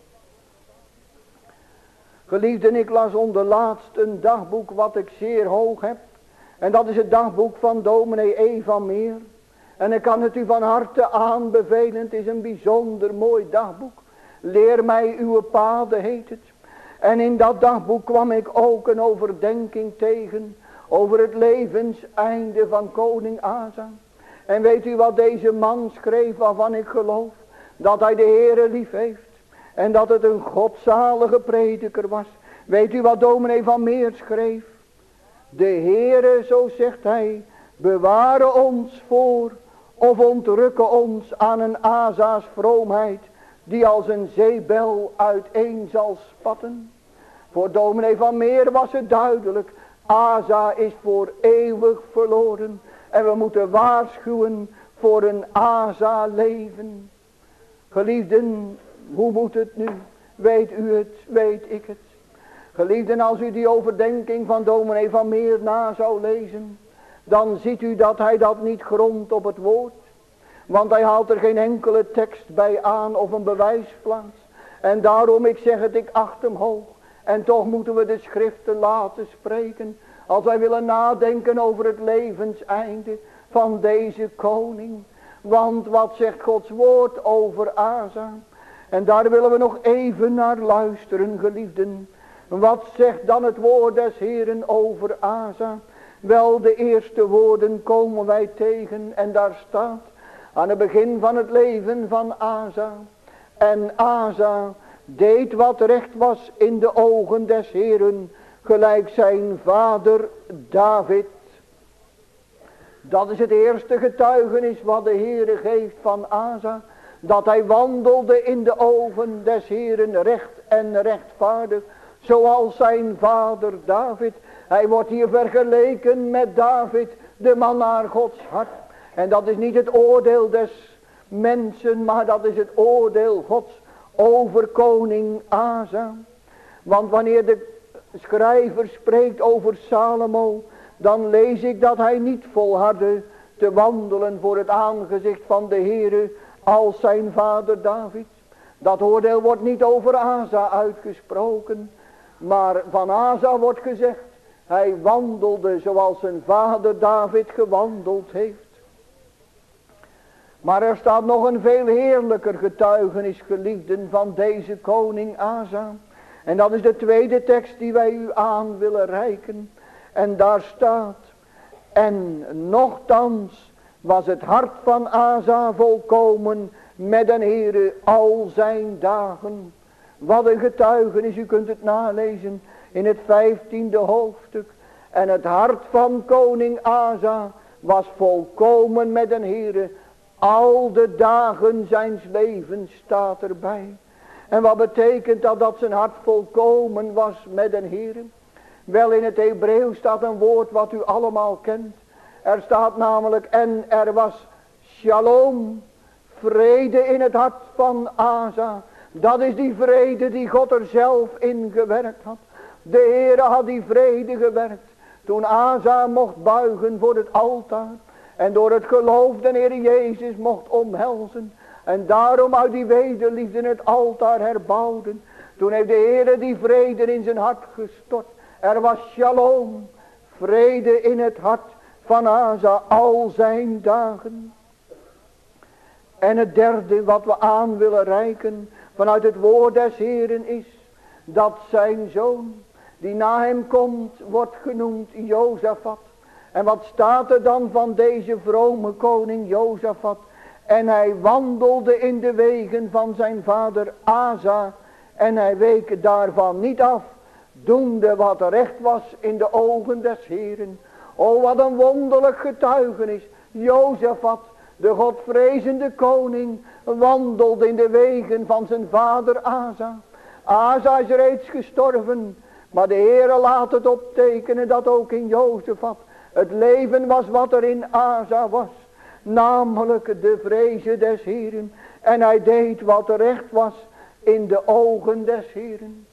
Geliefden, ik las onder laatst een dagboek wat ik zeer hoog heb. En dat is het dagboek van dominee E. van Meer. En ik kan het u van harte aanbevelen, het is een bijzonder mooi dagboek. Leer mij uw paden, heet het. En in dat dagboek kwam ik ook een overdenking tegen over het levenseinde van koning Asa. En weet u wat deze man schreef, waarvan ik geloof? Dat hij de Heere lief heeft. En dat het een godzalige prediker was. Weet u wat dominee van Meer schreef? De Heere, zo zegt hij, beware ons voor of ontrukke ons aan een Asa's vroomheid, die als een zeebel uiteen zal spatten. Voor dominee van Meer was het duidelijk, Asa is voor eeuwig verloren. En we moeten waarschuwen voor een Asa leven. Geliefden, hoe moet het nu? Weet u het, weet ik het. Geliefden, als u die overdenking van dominee van Meer na zou lezen, dan ziet u dat hij dat niet grondt op het woord. Want hij haalt er geen enkele tekst bij aan of een bewijsplaats. En daarom, ik zeg het, ik acht hem hoog. En toch moeten we de schriften laten spreken. Als wij willen nadenken over het levenseinde van deze koning. Want wat zegt Gods woord over Asa? En daar willen we nog even naar luisteren, geliefden. Wat zegt dan het woord des Heeren over Asa? Wel, de eerste woorden komen wij tegen en daar staat aan het begin van het leven van Asa. En Asa deed wat recht was in de ogen des Heeren, gelijk zijn vader David. Dat is het eerste getuigenis wat de Heere geeft van Asa. Dat hij wandelde in de ogen des Heeren recht en rechtvaardig. Zoals zijn vader David. Hij wordt hier vergeleken met David, de man naar Gods hart. En dat is niet het oordeel des mensen, maar dat is het oordeel Gods over koning Asa. Want wanneer de schrijver spreekt over Salomo, dan lees ik dat hij niet volhardde te wandelen voor het aangezicht van de Heere als zijn vader David. Dat oordeel wordt niet over Asa uitgesproken, maar van Asa wordt gezegd, hij wandelde zoals zijn vader David gewandeld heeft. Maar er staat nog een veel heerlijker getuigenis, geliefden, van deze koning Asa. En dat is de tweede tekst die wij u aan willen reiken. En daar staat, en nochtans was het hart van Asa volkomen met den Heere al zijn dagen. Wat een getuigenis, u kunt het nalezen in het vijftiende hoofdstuk. En het hart van koning Asa was volkomen met den Heere al de dagen zijns levens, staat erbij. En wat betekent dat, dat zijn hart volkomen was met den Heere? Wel, in het Hebreeuws staat een woord wat u allemaal kent. Er staat namelijk, en er was shalom, vrede in het hart van Asa. Dat is die vrede die God er zelf in gewerkt had. De Heere had die vrede gewerkt toen Asa mocht buigen voor het altaar. En door het geloof de Heer Jezus mocht omhelzen. En daarom uit die wederliefde het altaar herbouwden. Toen heeft de Heer die vrede in zijn hart gestort. Er was shalom, vrede in het hart van Asa al zijn dagen. En het derde wat we aan willen reiken vanuit het woord des Heeren is dat zijn zoon die na hem komt wordt genoemd Jozafat. En wat staat er dan van deze vrome koning Jozafat? En hij wandelde in de wegen van zijn vader Asa en hij week daarvan niet af, doende wat recht was in de ogen des Heeren. O, wat een wonderlijk getuigenis. Jozafat, de godvrezende koning, wandelde in de wegen van zijn vader Asa. Asa is reeds gestorven, maar de Heere laat het optekenen dat ook in Jozafat het leven was wat er in Asa was. Namelijk de vreze des Heeren. En hij deed wat recht was in de ogen des Heeren.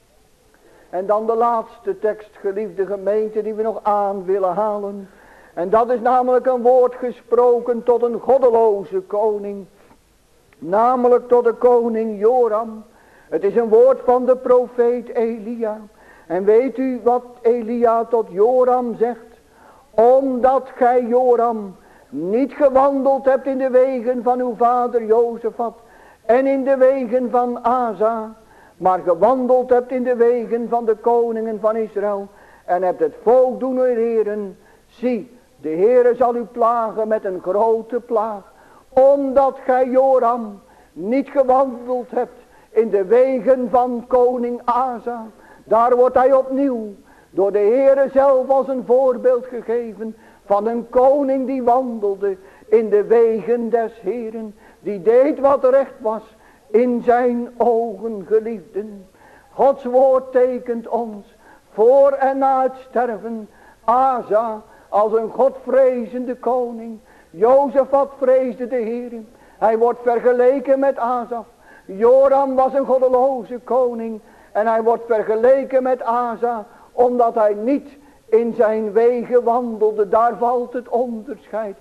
En dan de laatste tekst, geliefde gemeente, die we nog aan willen halen. En dat is namelijk een woord gesproken tot een goddeloze koning. Namelijk tot de koning Joram. Het is een woord van de profeet Elia. En weet u wat Elia tot Joram zegt? Omdat gij, Joram, niet gewandeld hebt in de wegen van uw vader Jozafat en in de wegen van Asa, maar gewandeld hebt in de wegen van de koningen van Israël en hebt het volk doen eren. Zie, de Heere zal u plagen met een grote plaag, omdat gij, Joram, niet gewandeld hebt in de wegen van koning Asa. Daar wordt hij opnieuw door de Heere zelf als een voorbeeld gegeven van een koning die wandelde in de wegen des Heeren. Die deed wat recht was in zijn ogen, geliefden. Gods woord tekent ons voor en na het sterven Asa als een godvrezende koning. Jozafat vreesde de Heere. Hij wordt vergeleken met Asa. Joram was een goddeloze koning. En hij wordt vergeleken met Asa omdat hij niet in zijn wegen wandelde. Daar valt het onderscheid.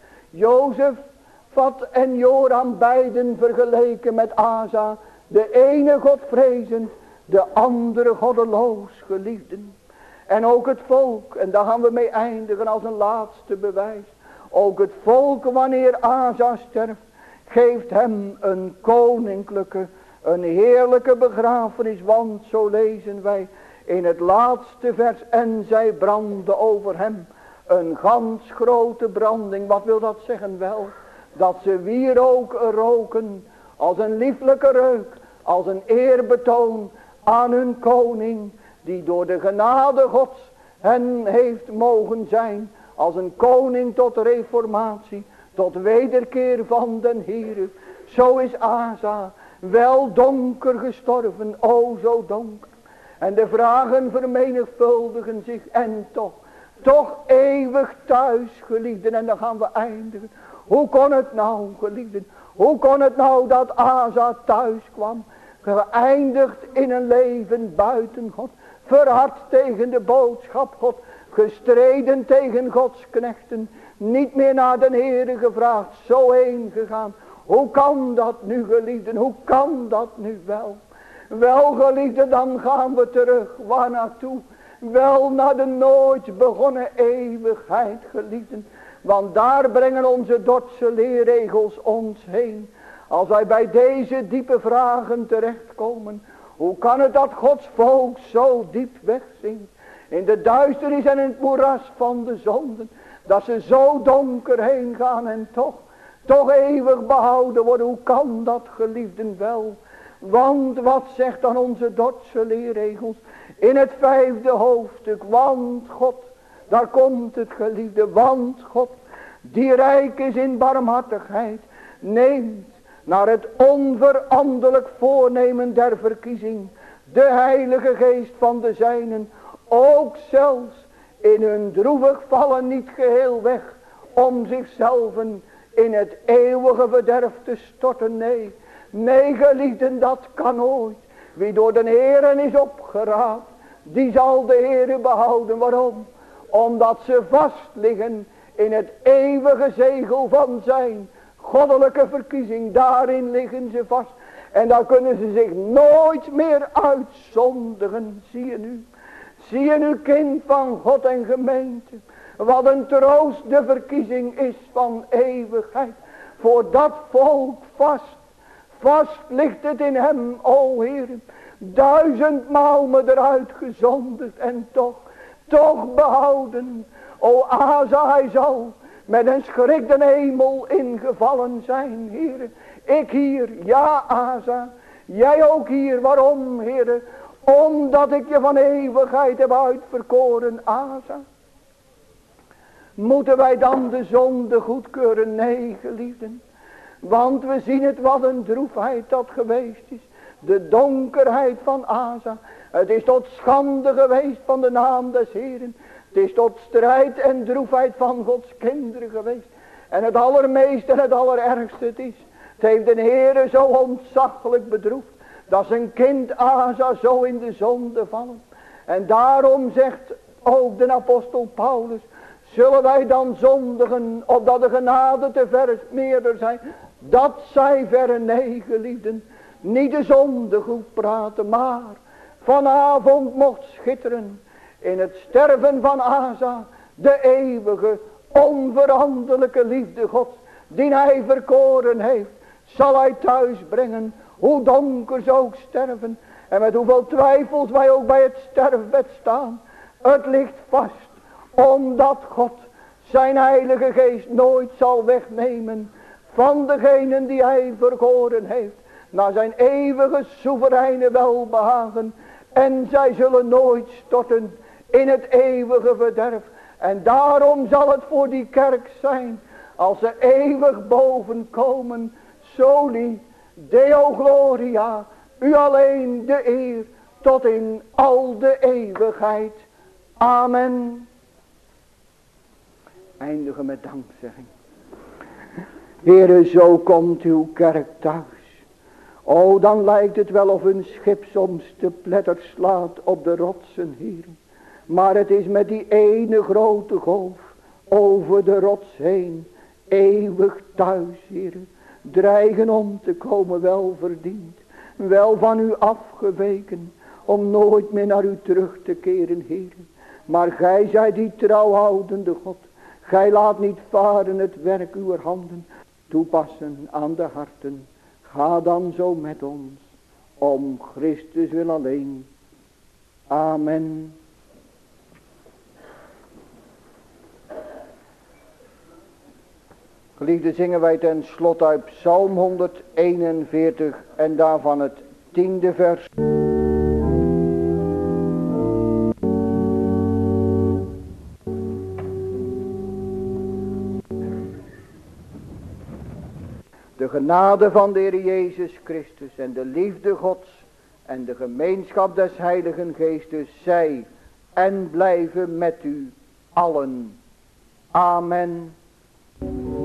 Jozafat en Joram beiden vergeleken met Asa. De ene godvrezend, de andere goddeloos, geliefden. En ook het volk, en daar gaan we mee eindigen als een laatste bewijs. Ook het volk wanneer Asa sterft, geeft hem een koninklijke, een heerlijke begrafenis. Want zo lezen wij in het laatste vers. En zij brandde over hem een gans grote branding. Wat wil dat zeggen? Wel, dat ze wierook roken als een lieflijke reuk, als een eerbetoon aan hun koning, die door de genade Gods hen heeft mogen zijn, als een koning tot reformatie, tot wederkeer van den Heere. Zo is Asa wel donker gestorven, o zo donker. En de vragen vermenigvuldigen zich en toch, toch eeuwig thuis, geliefden. En dan gaan we eindigen. Hoe kon het nou, geliefden? Hoe kon het nou dat Asa thuis kwam? Geëindigd in een leven buiten God. Verhard tegen de boodschap God. Gestreden tegen Gods knechten. Niet meer naar de Heere gevraagd. Zo heen gegaan. Hoe kan dat nu, geliefden? Hoe kan dat nu wel? Wel, geliefden, dan gaan we terug. Waar naartoe? Wel naar de nooit begonnen eeuwigheid, geliefden. Want daar brengen onze Dordtse leerregels ons heen. Als wij bij deze diepe vragen terechtkomen. Hoe kan het dat Gods volk zo diep wegzinkt? In de duisternis en in het moeras van de zonden. Dat ze zo donker heen gaan en toch, toch eeuwig behouden worden. Hoe kan dat, geliefden, wel? Want wat zegt dan onze Dordtse leerregels? In het vijfde hoofdstuk. Want God, daar komt het, geliefde. Want God, die rijk is in barmhartigheid, neemt naar het onveranderlijk voornemen der verkiezing de Heilige Geest van de zijnen ook zelfs in hun droevig vallen niet geheel weg om zichzelf in het eeuwige verderf te storten. Nee, nee, geliefden, dat kan nooit. Wie door de Heeren is opgeraapt, die zal de Heere behouden. Waarom? Omdat ze vast liggen in het eeuwige zegel van zijn goddelijke verkiezing. Daarin liggen ze vast. En daar kunnen ze zich nooit meer uitzondigen. Zie je nu? Zie je nu, kind van God en gemeente? Wat een troost de verkiezing is van eeuwigheid. Voor dat volk vast. Vast ligt het in hem, o Heer. Duizendmaal me eruit gezonderd en toch, toch behouden. O Asa, hij zal met een schrik de hemel ingevallen zijn, Heer. Ik hier, ja Asa, jij ook hier. Waarom, Heer? Omdat ik je van eeuwigheid heb uitverkoren, Asa. Moeten wij dan de zonde goedkeuren? Nee, geliefden. Want we zien het, wat een droefheid dat geweest is. De donkerheid van Asa. Het is tot schande geweest van de naam des Heeren. Het is tot strijd en droefheid van Gods kinderen geweest. En het allermeeste en het allerergste het is. Het heeft de Heere zo ontzaglijk bedroefd. Dat zijn kind Asa zo in de zonde vallen. En daarom zegt ook de apostel Paulus. Zullen wij dan zondigen, opdat de genade te ver meerder zijn? Dat zij verre, nee, geliefden. Niet de zonde goed praten, maar vanavond mocht schitteren in het sterven van Asa de eeuwige, onveranderlijke liefde Gods, die hij verkoren heeft, zal hij thuis brengen, hoe donker ze ook sterven en met hoeveel twijfels wij ook bij het sterfbed staan. Het ligt vast, omdat God zijn heilige geest nooit zal wegnemen van degenen die hij verkoren heeft, naar zijn eeuwige soevereine welbehagen. En zij zullen nooit storten in het eeuwige verderf. En daarom zal het voor die kerk zijn, als ze eeuwig boven komen. Soli Deo Gloria, u alleen de eer, tot in al de eeuwigheid. Amen. Eindigen met dankzegging. Heere, zo komt uw kerk thuis. O, dan lijkt het wel of een schip soms te pletter slaat op de rotsen, Heer. Maar het is met die ene grote golf over de rots heen, eeuwig thuis, Heer. Dreigen om te komen, wel verdiend, wel van u afgeweken, om nooit meer naar u terug te keren, Heer. Maar gij zijt die trouwhoudende God. Gij laat niet varen het werk uw handen toepassen aan de harten. Ga dan zo met ons, om Christus wil alleen. Amen. Geliefden, zingen wij ten slotte uit Psalm honderdeenenveertig en daarvan het tiende vers. De genade van de Heer Jezus Christus en de liefde Gods en de gemeenschap des Heiligen Geestes zij en blijven met u allen. Amen.